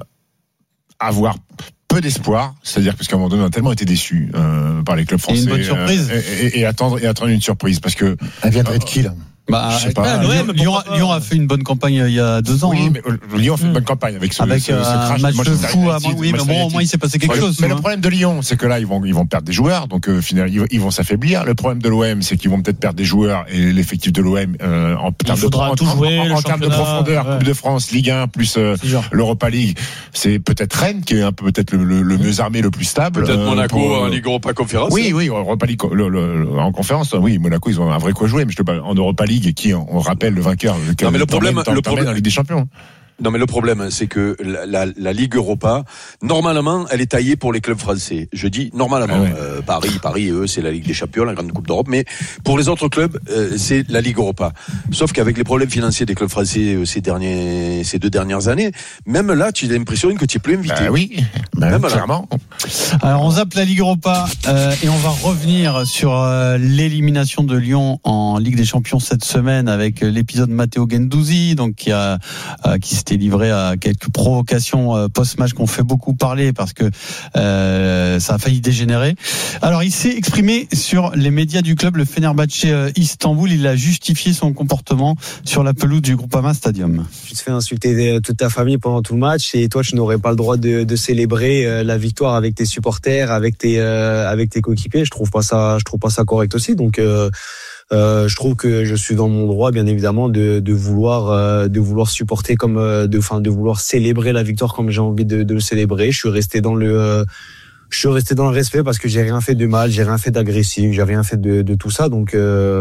avoir peu d'espoir, c'est-à-dire parce qu'à un moment donné on a tellement été déçus euh, par les clubs français Et une bonne surprise. euh, et, et- et attendre et attendre une surprise parce que Elle viendrait de qui là? Bah, je sais pas. Lyon, Ouais, mais Lyon, pourquoi pas. Lyon a fait une bonne campagne il y a deux ans. oui, hein. mais euh, Lyon fait une bonne campagne avec ce, Avec ce, ce euh, un crash match de Manchester fou. à- United, Oui, mais Manchester bon, au moins il s'est passé quelque Ouais, chose. mais tu le vois. problème de Lyon, c'est que là, ils vont, ils vont perdre des joueurs, donc euh, finalement, ils, vont- ils vont s'affaiblir. Le problème de l'O M, c'est qu'ils vont peut-être perdre des joueurs et l'effectif de l'O M euh, en termes de, faudra en- tout en- jouer, en- le en termes de championnat, profondeur, ouais. Coupe de France, Ligue un, plus euh, C'est genre. l'Europa League. C'est peut-être Rennes qui est un peu peut-être le, le, le mieux armé, le plus stable. Peut-être euh, Monaco pour, euh, en Ligue Europa Conférence. Oui, oui, Europa League, le- le- le- en conférence, oui, Monaco, ils ont un vrai quoi jouer, mais je te parle en Europa League, qui, on rappelle le vainqueur. Non, mais le problème- t'emmène- le t'emmène problème- en Ligue des Champions. Non, mais le problème, c'est que la, la, la Ligue Europa, normalement, elle est taillée pour les clubs français. Je dis normalement. Ah ouais. Euh, Paris, Paris, eux, c'est la Ligue des Champions, la grande Coupe d'Europe. Mais pour les autres clubs, euh, c'est la Ligue Europa. Sauf qu'avec les problèmes financiers des clubs français euh, ces derniers, ces deux dernières années, même là, tu as l'impression que tu es plus invité. Bah oui, bah, Même là. clairement. Alors on zappe la Ligue Europa euh, et on va revenir sur euh, l'élimination de Lyon en Ligue des Champions cette semaine avec l'épisode Matteo Guendouzi, donc qui a euh, qui s'était livré à quelques provocations euh, post-match qu'on fait beaucoup parler parce que euh, ça a failli dégénérer. Alors il s'est exprimé sur les médias du club, le Fenerbahçe euh, Istanbul. Il a justifié son comportement sur la pelouse du Groupama Stadium. Tu te fais insulter toute ta famille pendant tout le match et toi tu n'aurais pas le droit de, de célébrer euh, la victoire avec tes supporters, avec tes euh, avec tes coéquipiers. Je trouve pas ça, je trouve pas ça correct aussi. Donc euh, euh, je trouve que je suis dans mon droit, bien évidemment, de, de vouloir euh, de vouloir supporter comme euh, de enfin de vouloir célébrer la victoire comme j'ai envie de, de le célébrer. Je suis resté dans le euh, je suis resté dans le respect parce que j'ai rien fait de mal, j'ai rien fait d'agressif, j'ai rien fait de, de tout ça. Donc,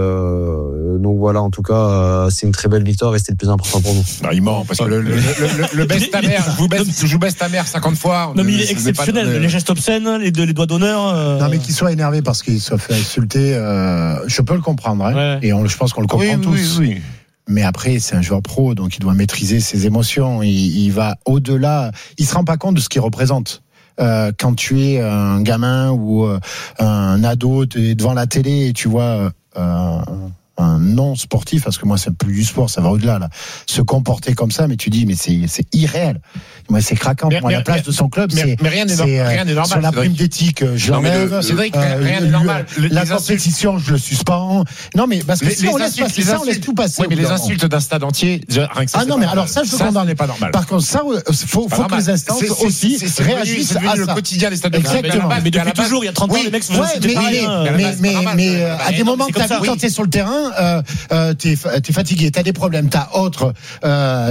euh, donc voilà, en tout cas, euh, c'est une très belle victoire et c'était le plus important pour nous. Non, il ment parce que le, le, le, le, le baisse ta mère, je vous baisse, je vous baisse ta mère cinquante fois. Non mais il est Ce n'est exceptionnel, pas- les gestes obscènes, les, deux, les doigts d'honneur. Euh... Non, mais qu'il soit énervé parce qu'il soit fait insulter, euh, je peux le comprendre. Hein, Ouais. et on, je pense qu'on le comprend Oui, tous. oui, oui. Mais après, c'est un joueur pro, donc il doit maîtriser ses émotions. Il, il va au-delà. Il se rend pas compte de ce qu'il représente. Euh, quand tu es un gamin ou euh, un ado, tu es devant la télé et tu vois euh, un non sportif, parce que moi c'est plus du sport, ça va au-delà là, se comporter comme ça, mais tu dis mais c'est c'est irréel. Moi c'est craquant. Mais, moi mais, la place mais, de son club, mais, c'est mais rien n'est c'est, normal. Rien n'est normal. sur la Cédric. prime d'éthique, je Non, mais l'enlève. le- Cédric, Euh, rien n'est le- normal. Les- la les insultes- compétition, je le suspends. Non mais parce que Les- si les on laisse insultes, passer les ça, on laisse insultes- tout passer. Oui, mais au bout les d'un moment. insultes d'un stade entier, déjà, rien que ça. Ah c'est non, pas mais normal. alors ça, je le ça, condamne. ça n'est pas normal. Par contre, ça, il faut, Pas faut que normal. les instances C'est- c'est- aussi c'est- c'est devenu- réagissent c'est devenu à le ça. quotidien des stades de Exactement. foot. Mais À la depuis base- toujours, il y a trente ans, Oui, les mecs se ouais, faisaient mais, pareil. mais, hein. mais, c'est mais, normal. mais, euh, à Mais des non, moments, c'est comme t'as ça, vu, oui. quand t'es sur le terrain, euh, euh, t'es, fa- t'es fatigué, t'as des problèmes, t'as autre, euh,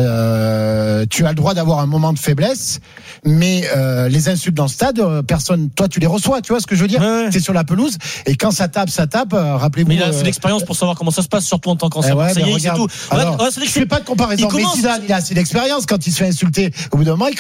euh, tu as le droit d'avoir un moment de faiblesse, mais euh, les insultes dans le stade, euh, personne, toi tu les reçois, tu vois ce que je veux dire? Ouais, ouais. T'es sur la pelouse et quand ça tape, ça tape. euh, rappelez-vous. Mais il a euh, assez d'expérience pour savoir comment ça se passe, surtout en tant eh qu'ancien ouais, Marseillais, mais c'est regarde, tout. alors, Ouais, ouais, c'est je fais pas de comparaison, il mais commence- Zidane, il a assez d'expérience quand il se fait insulter. Au bout d'un moment, il craque.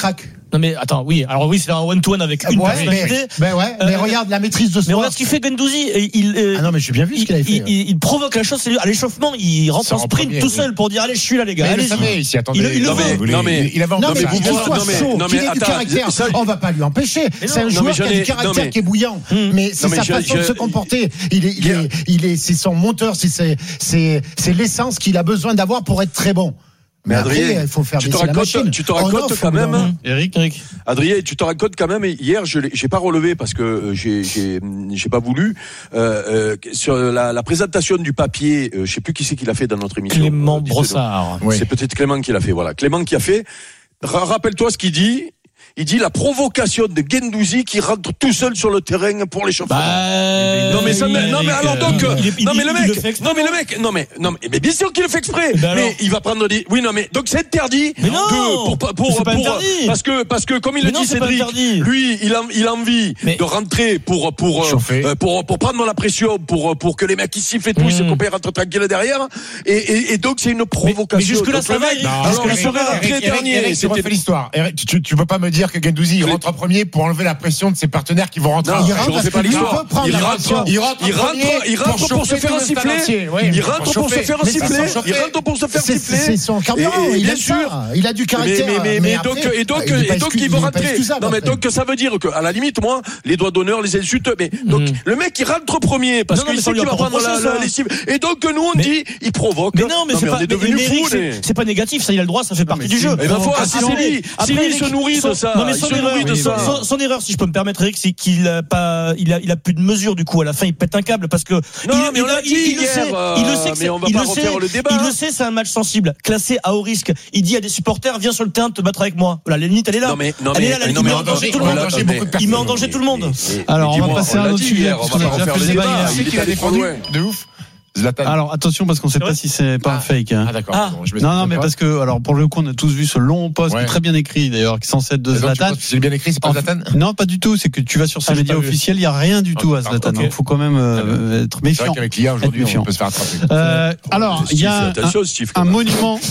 Non mais attends, oui, alors oui, c'est un one-to-one avec une ouais, personnalité. Mais, mais ouais, mais euh, regarde la maîtrise de soi. Mais regarde ce qu'il fait Guendouzi. Il, euh, ah non, mais j'ai bien vu ce qu'il avait fait. Il, il, il provoque la chose, c'est à l'échauffement, il rentre en sprint premier, tout seul oui. pour dire allez, je suis là les gars. Mais il le savait, il s'y attendait. Il, il non, le mais, non mais il avait non, mais qu'il soit chaud, qu'il ait du caractère, ça, on va pas lui empêcher. C'est un joueur qui a du caractère qui est bouillant. Mais c'est sa façon de se comporter. Il est, il est, il est, c'est son moteur, c'est, c'est, c'est l'essence qu'il a besoin d'avoir pour être très bon. Mais, mais Adrien, après, il faut faire tu te racontes, tu te racontes quand même, hein, Eric, Eric. Adrien, tu te racontes quand même. Hier, je l'ai, j'ai pas relevé parce que j'ai, j'ai, j'ai pas voulu. Euh, euh, sur la, la présentation du papier, euh, je sais plus qui c'est qui l'a fait dans notre émission. Clément euh, Brossard. Oui. C'est peut-être Clément qui l'a fait. Voilà, Clément qui a fait. Rappelle-toi ce qu'il dit. Il dit la provocation de Guendouzi qui rentre tout seul sur le terrain pour l'échauffement. Bah, non mais ça, mais, non mais alors donc, il, il, non mais le mec, le non mais le mec, non mais non mais, mais bien sûr qu'il le fait exprès. Ben mais il va prendre des, oui non mais donc c'est interdit. Mais non, de, pour pour, pour, pour parce que parce que comme il le dit Cédric, lui il a il a envie mais de rentrer pour pour euh, pour pour prendre la pression pour pour que les mecs qui sifflent et tout, mmh. ses copains rentrent tranquilles derrière et et, et donc c'est une provocation. Mais, mais jusque là ça va. Alors il serait rentré dernier. C'était l'histoire. Tu tu peux pas me dire que Guendouzi il rentre en premier pour enlever la pression de ses partenaires qui vont rentrer. Non, il rentre parce que lui peut prendre la pression. Il rentre, il rentre, il rentre pour se faire siffler. Il rentre pour se faire siffler. Il rentre pour se faire siffler. C'est son carburant. Il a ça. Il a du caractère. Mais mais donc et donc et donc il va rentrer. Non mais donc ça veut dire que à la limite moi les doigts d'honneur, les insultes. Mais donc le mec il rentre premier parce qu'il sait qu'il va prendre la lessive. Et donc nous on dit il provoque. Mais non mais c'est pas devenu fou. C'est pas négatif. Ça il a le droit. Ça fait partie du jeu. Et ben voilà. Si c'est lui, si lui se nourrit de ça. De ça. Son, son erreur, si je peux me permettre, Eric, c'est qu'il a pas, il a, il a plus de mesure du coup. À la fin, il pète un câble parce que non, il, mais on l'a dit il, il, hier, le sait, euh, il le sait, mais on va il pas le refaire sait, le débat. Il le sait, c'est un match sensible, classé à haut risque. Il dit à des supporters, viens sur le terrain te battre avec moi. Voilà, la limite, elle est là. Non mais, non elle mais, est là, la non mais, il met en danger tout le monde. Il met en danger tout le monde. Alors, on va passer à un autre sujet. On va pas refaire le débat. Il a défendu de ouf. Zlatan. Alors attention parce qu'on ne sait pas si c'est pas ah. un fake. Hein. Ah d'accord. Ah. Bon, je non non mais parce que alors pour le coup on a tous vu ce long post ouais. très bien écrit d'ailleurs qui est censé être de Zlatan. C'est bien écrit, c'est pas Zlatan. Non pas du tout, c'est que tu vas sur ces ah, médias officiels, il y a rien du tout à Zlatan. Donc faut quand même euh, être méfiant. C'est vrai qu'avec l'I A aujourd'hui on peut se faire attraper. Euh, alors il y a un monument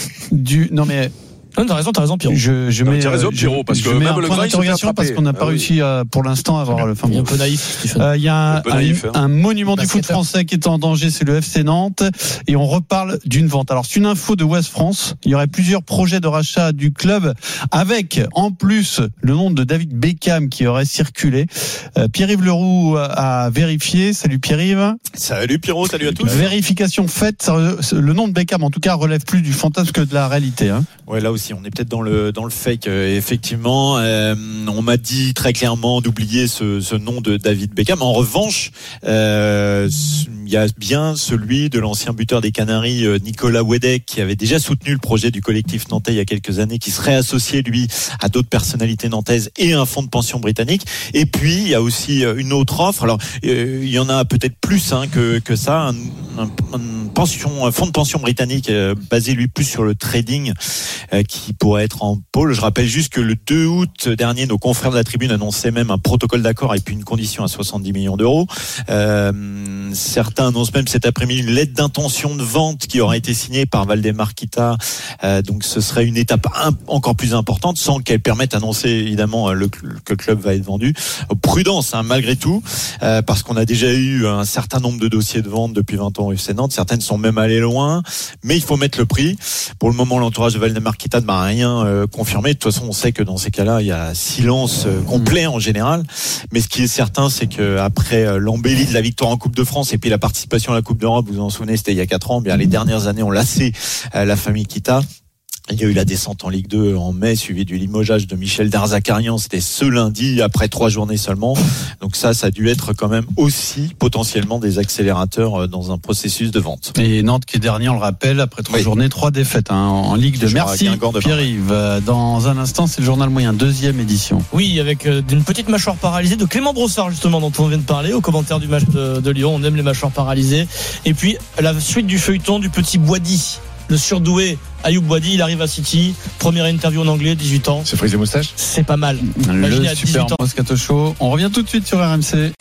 du non mais Non, t'as raison, t'as raison, Pierrot. Je, je mets, t'as raison, Pierrot, parce je que mets même un le point grand, d'interrogation parce qu'on n'a pas ah, réussi oui. à, pour l'instant à avoir le fin. Il est un peu naïf, Stephen. Euh, il y a un, un, naïf, hein. un monument du foot français qui est en danger, c'est le F C Nantes, et on reparle d'une vente. Alors, c'est une info de Ouest France. Il y aurait plusieurs projets de rachat du club avec, en plus, le nom de David Beckham qui aurait circulé. Euh, Pierre-Yves Leroux a vérifié. Salut Pierre-Yves. Salut Pierrot, salut à tous. Vérification faite. Le nom de Beckham, en tout cas, relève plus du fantasme que de la réalité. Hein. Ouais, là aussi, on est peut-être dans le dans le fake. Euh, effectivement, euh, on m'a dit très clairement d'oublier ce, ce nom de David Beckham. En revanche, euh, il y a bien celui de l'ancien buteur des Canaries, Nicolas Wedek, qui avait déjà soutenu le projet du collectif nantais il y a quelques années, qui serait associé lui à d'autres personnalités nantaises et un fonds de pension britannique. Et puis il y a aussi une autre offre. Alors euh, il y en a peut-être plus hein, que que ça. Un, un, un pension, un fonds de pension britannique euh, basé lui plus sur le trading, euh, qui pourrait être en pôle. Je rappelle juste que le deux août dernier, nos confrères de la Tribune annonçaient même un protocole d'accord et puis une condition à soixante-dix millions d'euros. Euh, certains annoncent même cet après-midi une lettre d'intention de vente qui aurait été signée par Valdemar Kita. Euh, donc ce serait une étape un, encore plus importante, sans qu'elle permette d'annoncer évidemment le, que le club va être vendu. Prudence hein, malgré tout, euh, parce qu'on a déjà eu un certain nombre de dossiers de vente depuis vingt ans au F C Nantes. Certaines sont même allées loin, mais il faut mettre le prix. Pour le moment, l'entourage de Valdemar Kita n'a rien euh, confirmé. De toute façon, on sait que dans ces cas-là, il y a silence euh, complet en général. Mais ce qui est certain, c'est que après euh, l'embellie de la victoire en Coupe de France et puis la participation à la Coupe d'Europe, vous vous en souvenez, c'était il y a quatre ans. Bien, les dernières années ont lassé euh, la famille Kita. Il y a eu la descente en Ligue deux en mai, suivi du limogeage de Michel Darzakarian. C'était ce lundi, après trois journées seulement. Donc ça, ça a dû être quand même aussi potentiellement des accélérateurs dans un processus de vente. Et Nantes qui est dernier, on le rappelle, après trois oui. journées, trois défaites hein, en Ligue deux. Merci Pierre-Yves. Dans un instant, c'est le journal moyen, deuxième édition. Oui, avec une petite mâchoire paralysée de Clément Brossard, justement, dont on vient de parler, au commentaire du match de, de Lyon. On aime les mâchoires paralysées. Et puis, la suite du feuilleton du petit Boidi. Le surdoué Ayoub Boadi, il arrive à City, première interview en anglais, dix-huit ans. C'est frise et moustache. C'est pas mal. Imaginez le super Moscato Show. On revient tout de suite sur R M C.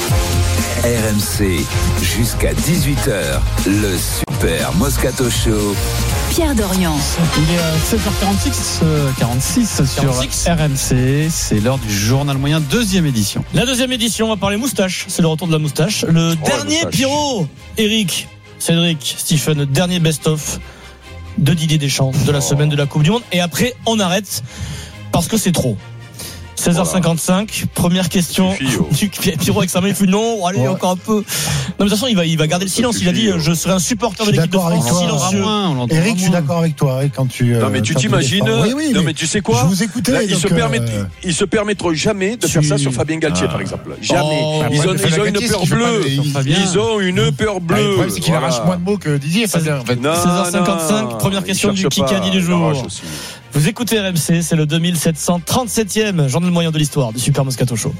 R M C jusqu'à dix-huit heures. Le super Moscato Show. Pierre Dorian. Il est à sept heures quarante-six, euh, quarante-six sur R M C. C'est l'heure du journal moyen, deuxième édition. La deuxième édition, on va parler moustache. C'est le retour de la moustache. Le oh, dernier Pierrot, Eric, Cédric, Stephen, le dernier best-of de Didier Deschamps de la oh. semaine de la Coupe du Monde. Et après, on arrête parce que c'est trop. seize heures cinquante-cinq, première question. Pierrot avec sa main, il fait non, allez, ouais. encore un peu. Non, mais de toute façon, il va, il va garder le silence. Il a dit, je serai un supporter de l'équipe de France silencieux. Eric, je suis d'accord avec toi, quand tu. Non, mais tu t'imagines. Oui, oui, non, mais tu sais quoi? Je vous écoutais. Là, ils, donc, se euh... permettent, ils se permettront jamais de faire ça sur Fabien Galtier, ah. par exemple. Jamais. Oh, ils ont, ils ont une peur bleue. Ils ont une peur bleue. Le problème, c'est qu'il arrache moins de mots que Didier. seize heures cinquante-cinq, première question du Kikadi du jour. Vous écoutez R M C, c'est le deux mille sept cent trente-septième journal moyen de l'histoire du Super Moscato Show.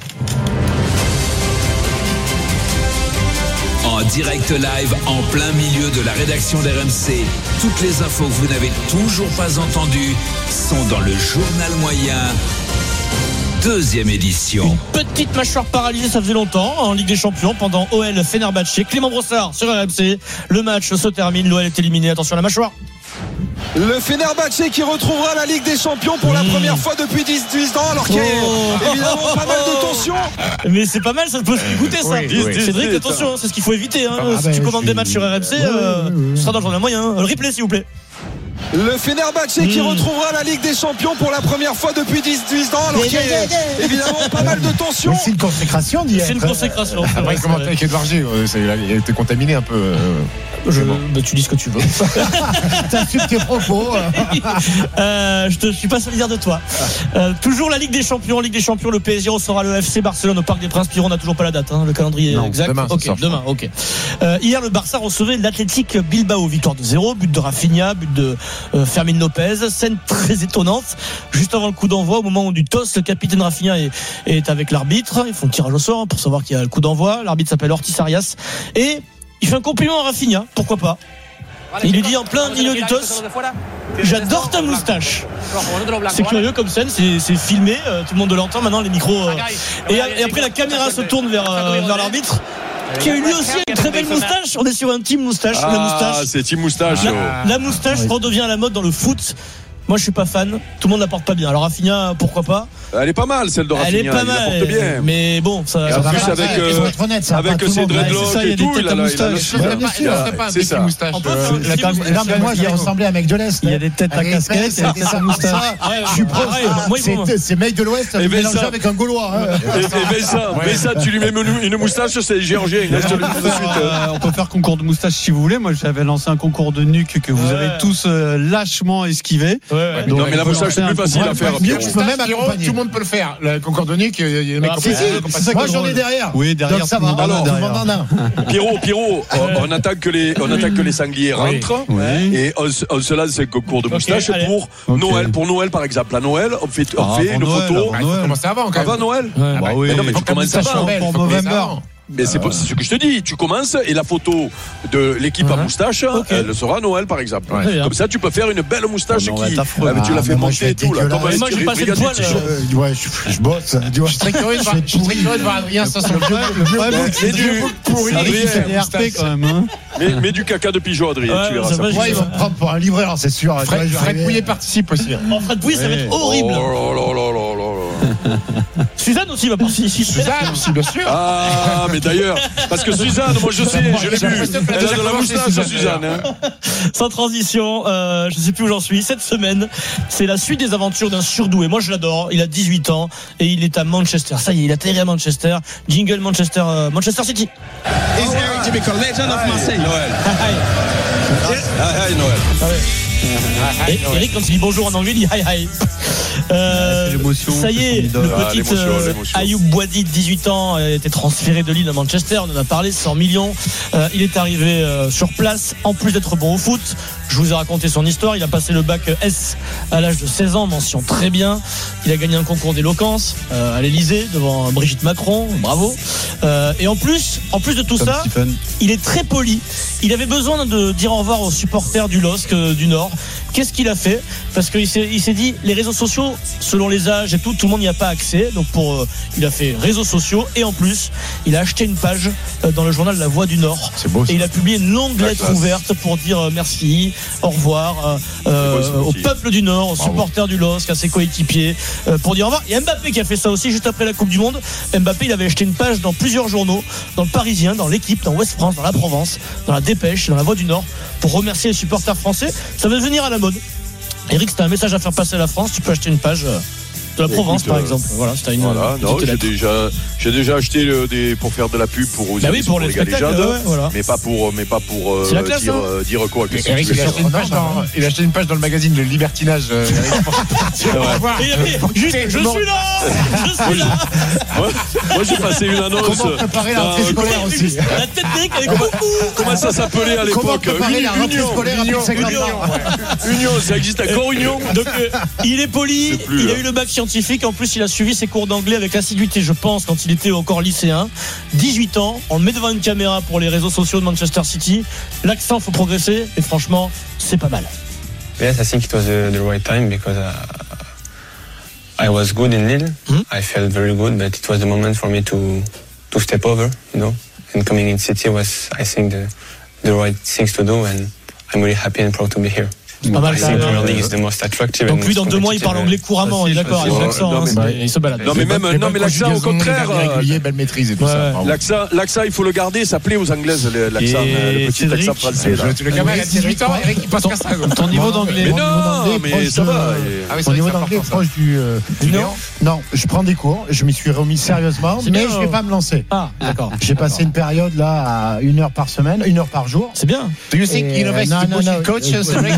En direct live, en plein milieu de la rédaction d'R M C, toutes les infos que vous n'avez toujours pas entendues sont dans le journal moyen, deuxième édition. Une petite mâchoire paralysée, ça faisait longtemps en Ligue des Champions pendant O L Fenerbahçe. Clément Brossard sur R M C. Le match se termine, l'O L est éliminé. Attention à la mâchoire. Le Fenerbahçe qui retrouvera la Ligue des Champions pour la première fois depuis dix-huit ans, alors qu'il y a oh. évidemment pas mal de tensions. Mais c'est pas mal, ça peut se goûter ça. Oui, oui, Cédric, attention, c'est ce qu'il faut éviter. Hein. Ah, si bah, tu commandes des matchs sur R M C, oui, euh, oui, oui, oui. ce sera dans le journal moyen. Le replay, s'il vous plaît. Le Fenerbahçe mmh. qui retrouvera la Ligue des Champions pour la première fois depuis dix-huit ans, alors qu'il y a évidemment pas mal de tensions. Mais c'est une consécration d'hier. C'est une consécration. Après, il commentait avec Edouard G. Il a été contaminé un peu. Je, bah, tu dis ce que tu veux. T'assumes tes propos. euh, je, te, je suis pas solidaire de toi. Euh, toujours la Ligue des Champions. Ligue des Champions, le P S G recevra le F C Barcelone au Parc des Princes. Pierrot, on n'a toujours pas la date, hein, le calendrier non, exact. Demain, ok, demain, ok. Euh, hier, le Barça recevait l'Athletic Bilbao. Victoire de zéro, but de Rafinha, but de euh, Fermin Lopez. Scène très étonnante. Juste avant le coup d'envoi, au moment où du toss, le capitaine Rafinha est, est avec l'arbitre. Ils font le tirage au sort hein, pour savoir qu'il y a le coup d'envoi. L'arbitre s'appelle Ortiz Arias. Et il fait un compliment à Rafinha, pourquoi pas. Il lui dit en plein milieu du toss, j'adore ta moustache. C'est curieux comme scène, c'est, c'est filmé, euh, tout le monde l'entend maintenant, les micros. Euh, et, et après la caméra se tourne vers, euh, vers l'arbitre, qui a eu lui aussi une très belle moustache. On est sur un team moustache. Ah, la moustache. c'est team moustache. La, oh. la moustache oui. redevient à la mode dans le foot. Moi, je suis pas fan. Tout le monde la porte pas bien. Alors, Rafinha, pourquoi pas? Elle est pas mal, celle de Rafinha. Elle est pas mal. Il la porte bien. Mais bon, ça. Et en plus, avec, euh, avec ses dreadlocks et tout, il a la moustache. C'est ça. Non, mais moi, il ressemblait à un mec de l'Est. Il y a des têtes à casquette, il y a sa moustache. Je suis proche. C'est mec de l'Ouest, mélangé avec un Gaulois. Et Vincent, tu lui mets une moustache, c'est géorgien. On peut faire concours de moustache si vous voulez. Moi, j'avais lancé un concours de nuque que vous avez tous lâchement esquivé. Ouais, non mais la moustache c'est plus facile à faire. Mieux, tu peux même accompagner. Tout le monde peut le faire. Le concours de nuque, il y a des mecs qui si, moi j'en ai derrière. Oui, derrière. Donc ça va. Alors, Pierrot, Pierrot, on attend que les, on attend que les sangliers rentrent et on se lance un concours de moustache pour Noël. Pour Noël par exemple, à Noël, on fait, on fait une photo. Il faut commencer avant quand même. Avant Noël. Bah oui. Non mais tu commences avant. Mais c'est, c'est ce que je te dis. Tu commences et la photo de l'équipe uh-huh. à moustache, okay. elle sera à Noël par exemple. Ouais. Comme ça, tu peux faire une belle moustache non, qui. Ah, tu l'as fait monter et tout là. Comme moi, j'ai passé le poil. Euh, ouais, je, je bosse. Je suis très curieux de voir, je suis très curieux de voir Adrien ça sur le poil. Mais du pourri. Adrien, quand même. Hein. Mais, mais du caca de pigeon, Adrien. Ouais, tu verras ça. Ouais, il va me prendre pour un livreur, c'est sûr. Fred, Fred Pouillet participe aussi. En Fred Pouillet, ça va être horrible. Oh là là là là là. Suzanne aussi va participer. Suzanne aussi, bien sûr. Ah, mais d'ailleurs, parce que Suzanne, moi je sais, je l'ai vu. Elle a de la moustache, Suzanne. Hein. Sans transition, euh, je ne sais plus où j'en suis. Cette semaine, c'est la suite des aventures d'un surdoué. Moi, je l'adore. Il a dix-huit ans et il est à Manchester. Ça y est, il a atterri à Manchester. Jingle Manchester, euh, Manchester City. He's very typical legend of Marseille. Noël. Hi, Noël. Ah ouais. Et Eric, quand il dit bonjour en anglais, il dit hi hi. Euh, ça y est, le ah, petit euh, Ayoub Boadi, dix-huit ans, a été transféré de Lille à Manchester. On en a parlé, cent millions. Euh, il est arrivé euh, sur place, en plus d'être bon au foot. Je vous ai raconté son histoire. Il a passé le bac S à l'âge de seize ans, mention très bien. Il a gagné un concours d'éloquence euh, à l'Elysée devant Brigitte Macron. Bravo. Euh, et en plus, en plus de tout Tom ça, Stephen. Il est très poli. Il avait besoin de dire au revoir aux supporters du L O S C euh, du Nord, Qu'est-ce qu'il a fait? Parce qu'il s'est, il s'est dit, les réseaux sociaux, selon les âges et tout, tout le monde n'y a pas accès. Donc pour, euh, il a fait réseaux sociaux et en plus, il a acheté une page euh, dans le journal La Voix du Nord. C'est beau, ça. Et il a publié une longue lettre ouverte pour dire euh, merci, au revoir euh, euh, au peuple du Nord, aux Bravo. supporters du L O S C, à ses coéquipiers, euh, pour dire au revoir. Il y a Mbappé qui a fait ça aussi juste après la Coupe du Monde. Mbappé, il avait acheté une page dans plusieurs journaux, dans le Parisien, dans l'Équipe, dans Ouest France, dans la Provence, dans la Dépêche, dans la Voix du Nord, pour remercier les supporters français. Ça va devenir à la mode. Eric, c'est un message à faire passer à la France. Tu peux acheter une page de la Provence, Écoute, par euh, exemple. Voilà, c'était une. Voilà, une non, j'ai lettre. déjà, j'ai déjà acheté le, des, pour faire de la pub pour aux Bah oui, pour les spectacles, galéjades, ouais, voilà. mais pas pour, mais pas pour euh, C'est la classe, dire, hein. euh, dire quoi. Que Eric, il a, acheté une page dans, il a acheté une page dans le magazine Le Libertinage. Euh, Eric, pour- Ouais. voir. Et il y avait juste, je suis là, je suis là. Moi, moi, j'ai passé une annonce. Comment préparer la dans- rentrée scolaire aussi? La tête d'Eric avec Comment, beaucoup. comment ça s'appelait à Comment l'époque? préparer la rentrée Union, scolaire Union, avec cinquante Union, ans? ouais. Union, ça existe encore Union. Donc euh, il est poli, C'est plus, il a là. eu le bac scientifique, en plus il a suivi ses cours d'anglais avec assiduité, je pense, quand il était encore lycéen. dix-huit ans, on le met devant une caméra pour les réseaux sociaux de Manchester City. L'accent, faut progresser, et franchement, c'est pas mal. Yes, I think it was the, the right time because uh, I was good in Lille. Hmm? I felt very good, but it was the moment for me to to step over, you know. And coming in City was, I think, the the right things to do, and I'm really happy and proud to be here. C'est pas mal, I ça. think Premier League is the most attractive. Donc and lui, most dans deux mois, il parle anglais competitive. couramment, on est d'accord, avec Ouais, l'accent, non, hein, mais- c'est- il se balade. Non, mais même, Les non, bonnes mais l'accent, au conjugaisons, les contraire. verbes irréguliers, belle maîtrise et tout Ouais. ça. Bravo. L'accent, l'accent, il faut le garder, ça plaît aux Anglaises, le- l'accent, Et euh, le petit Cédric, accent français. là. Le gamin, il a dix-huit ans, Eric, il passe qu'à ça. quoi. Ton niveau d'anglais. Mais Mon niveau non, d'anglais mais proche ça de- va. Ah oui, Au c'est niveau vrai que c'est d'anglais important, ça. proche du, euh, Du du Nord. Non, je prends des cours. Je m'y suis remis sérieusement, C'est mais bien, je vais euh, pas me lancer. Ah, d'accord. J'ai passé une période là à une heure par semaine, une heure par jour. C'est bien. Do you think Et, university non, non, pushing non, coach, euh, Cédric?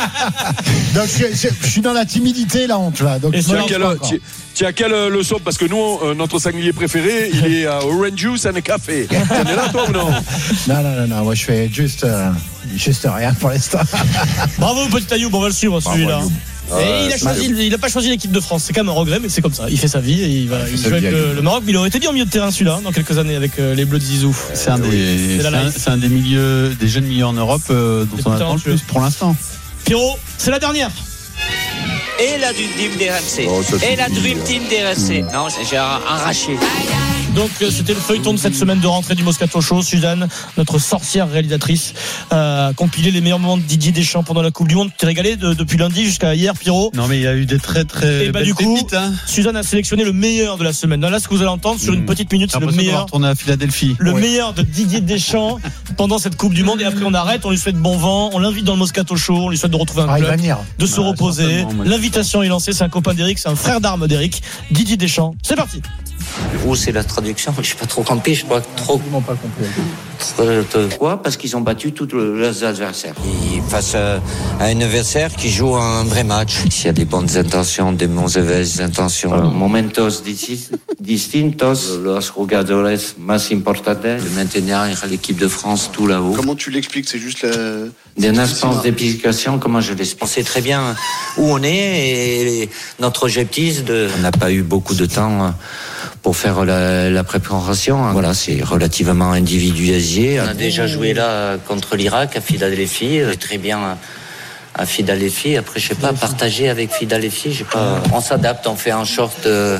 Donc je, je- je suis dans la timidité, la honte là. Donc Et je Tu me as lance quelle, pas encore. tu- tu as quelle leçon? Parce que nous, euh, notre sanglier préféré, il est à orange juice and café. Tu es là, toi, ou non? Non, non, non, non. Moi, je fais juste, euh, juste rien pour l'instant. Bravo, petit Ayoub, on va le suivre, celui-là. Ayoub. Et Ouais, il a c'est choisi, il a pas choisi l'équipe de France. C'est quand même un regret, mais c'est comme ça. Il fait sa vie et il va, il sa joue vie, avec le, Ayoub. le Maroc. Mais il aurait été bien au milieu de terrain, celui-là, dans quelques années avec euh, les Bleus de Zizou. C'est un, des, C'est c'est la un, life. c'est un des milieux, des jeunes milieux en Europe euh, dont Des on plus attend le talentueux. plus pour l'instant. Pierrot, c'est la dernière. Et la Dream Team des R M C. Oh, ça Et la suffit. Dream Team des R M C. Non, j'ai arraché. Donc euh, c'était le feuilleton de cette semaine de rentrée du Moscato Show. Suzanne, notre sorcière réalisatrice, a compilé les meilleurs moments de Didier Deschamps pendant la Coupe du Monde. Tu t'es régalé de- depuis lundi jusqu'à hier, Pierrot. Non, mais il y a eu des très très Et bah belles du coup, pépites, hein. Suzanne a sélectionné le meilleur de la semaine. Là, ce que vous allez entendre sur une Mmh. petite minute, J'ai c'est le l'impression qu'on va meilleur. retourner à Philadelphie. Le Ouais. meilleur de Didier Deschamps pendant cette Coupe du Monde. Et après, on arrête, on lui souhaite bon vent, on l'invite dans le Moscato Show, on lui souhaite de retrouver un Ah, il va club, venir. de se Ah, reposer. certainement, moi. L'invitation est lancée, c'est un copain d'Eric, c'est un frère d'armes d'Eric, Didier Deschamps. C'est parti. Où c'est la traduction? Je suis pas trop compris, je sais pas trop. pas compris. Euh, Pourquoi? Parce qu'ils ont battu tous leurs adversaires. Ils face à un adversaire qui joue un vrai match. S'il y a des bonnes intentions, des mauvaises intentions. Momentos distintos. Los jugadores más importantes. De maintenir l'équipe de France tout là-haut. Comment tu l'expliques? C'est juste la... Des instances d'explication, comment je l'explique? On sait très bien où on est et notre objectif de... On n'a pas eu beaucoup de temps pour faire la, la préparation. Voilà, c'est relativement individualisé. On a déjà joué là contre l'Irak à Philadelphie, très bien à Philadelphie. Après, je sais pas, partager avec Philadelphie, j'ai pas. On s'adapte, on fait un short euh,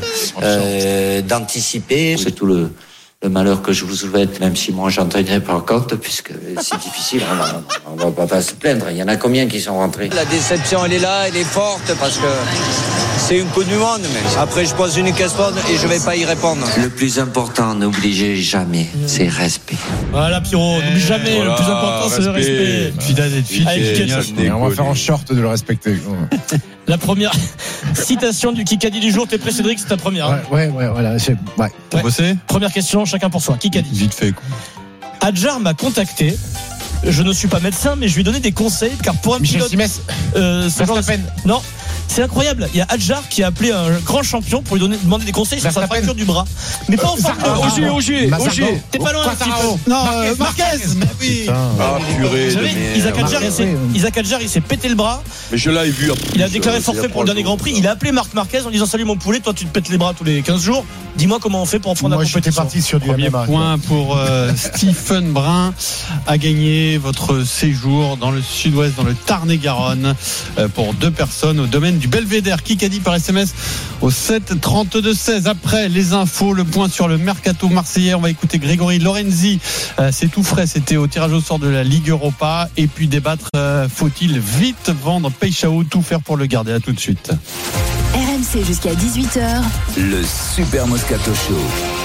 euh, d'anticiper. C'est tout le le malheur que je vous souhaite, même si moi j'entraînerai par contre, puisque c'est difficile, on va, on va pas, pas se plaindre. Il y en a combien qui sont rentrés? La déception, elle est là, elle est forte, parce que c'est une Coupe du Monde, mais après je pose une question et je vais pas y répondre. Le plus important, n'oubliez jamais, c'est respect. Voilà, Pierrot, n'oublie jamais, Voilà, le plus important, c'est le respect. Philadelphie. Avec Et Kiev. ça Et on va déconne. faire en short de le respecter. La première citation du Kikadi du jour, t'es prêt, Cédric, c'est ta première. hein. Ouais, ouais, ouais, voilà. c'est- Ouais. T'as Ouais. bossé? Première question, chacun pour soi. Kikadi. Vite fait, quoi. Adjar m'a contacté. Je ne suis pas médecin, mais je lui ai donné des conseils, car pour un Michel pilote, Simès. euh, ce genre de- Verstappen. non, C'est incroyable. Il y a Adjar qui a appelé un grand champion pour lui donner, demander des conseils sur sa fracture du bras. Mais pas en forme. Ogier, Ogier, Ogier. T'es pas loin un petit peu. Non, Marquez. Mais oui. Ah, purée. Vous savez, Isaac Adjar, il s'est, Isaac Adjar, il s'est pété le bras. Mais je l'avais vu. Il a déclaré forfait pour le dernier Grand Prix. Il a appelé Marc Marquez en disant salut mon poulet, toi tu te pètes les bras tous les quinze jours. Dis-moi comment on fait pour en prendre la compétition. Moi, j'étais parti sur du Premier M M A. point pour euh, Stephen Brun a gagné votre séjour dans le sud-ouest, dans le Tarn-et-Garonne, euh, pour deux personnes au domaine du Belvédère. Qui a dit par S M S au sept trente-deux seize. Après les infos, le point sur le mercato marseillais. On va écouter Grégory Lorenzi. Euh, c'est tout frais. C'était au tirage au sort de la Ligue Europa. Et puis débattre, euh, faut-il vite vendre Peixao, tout faire pour le garder. À tout de suite. R M C jusqu'à dix-huit heures. Le Super Moscato Show.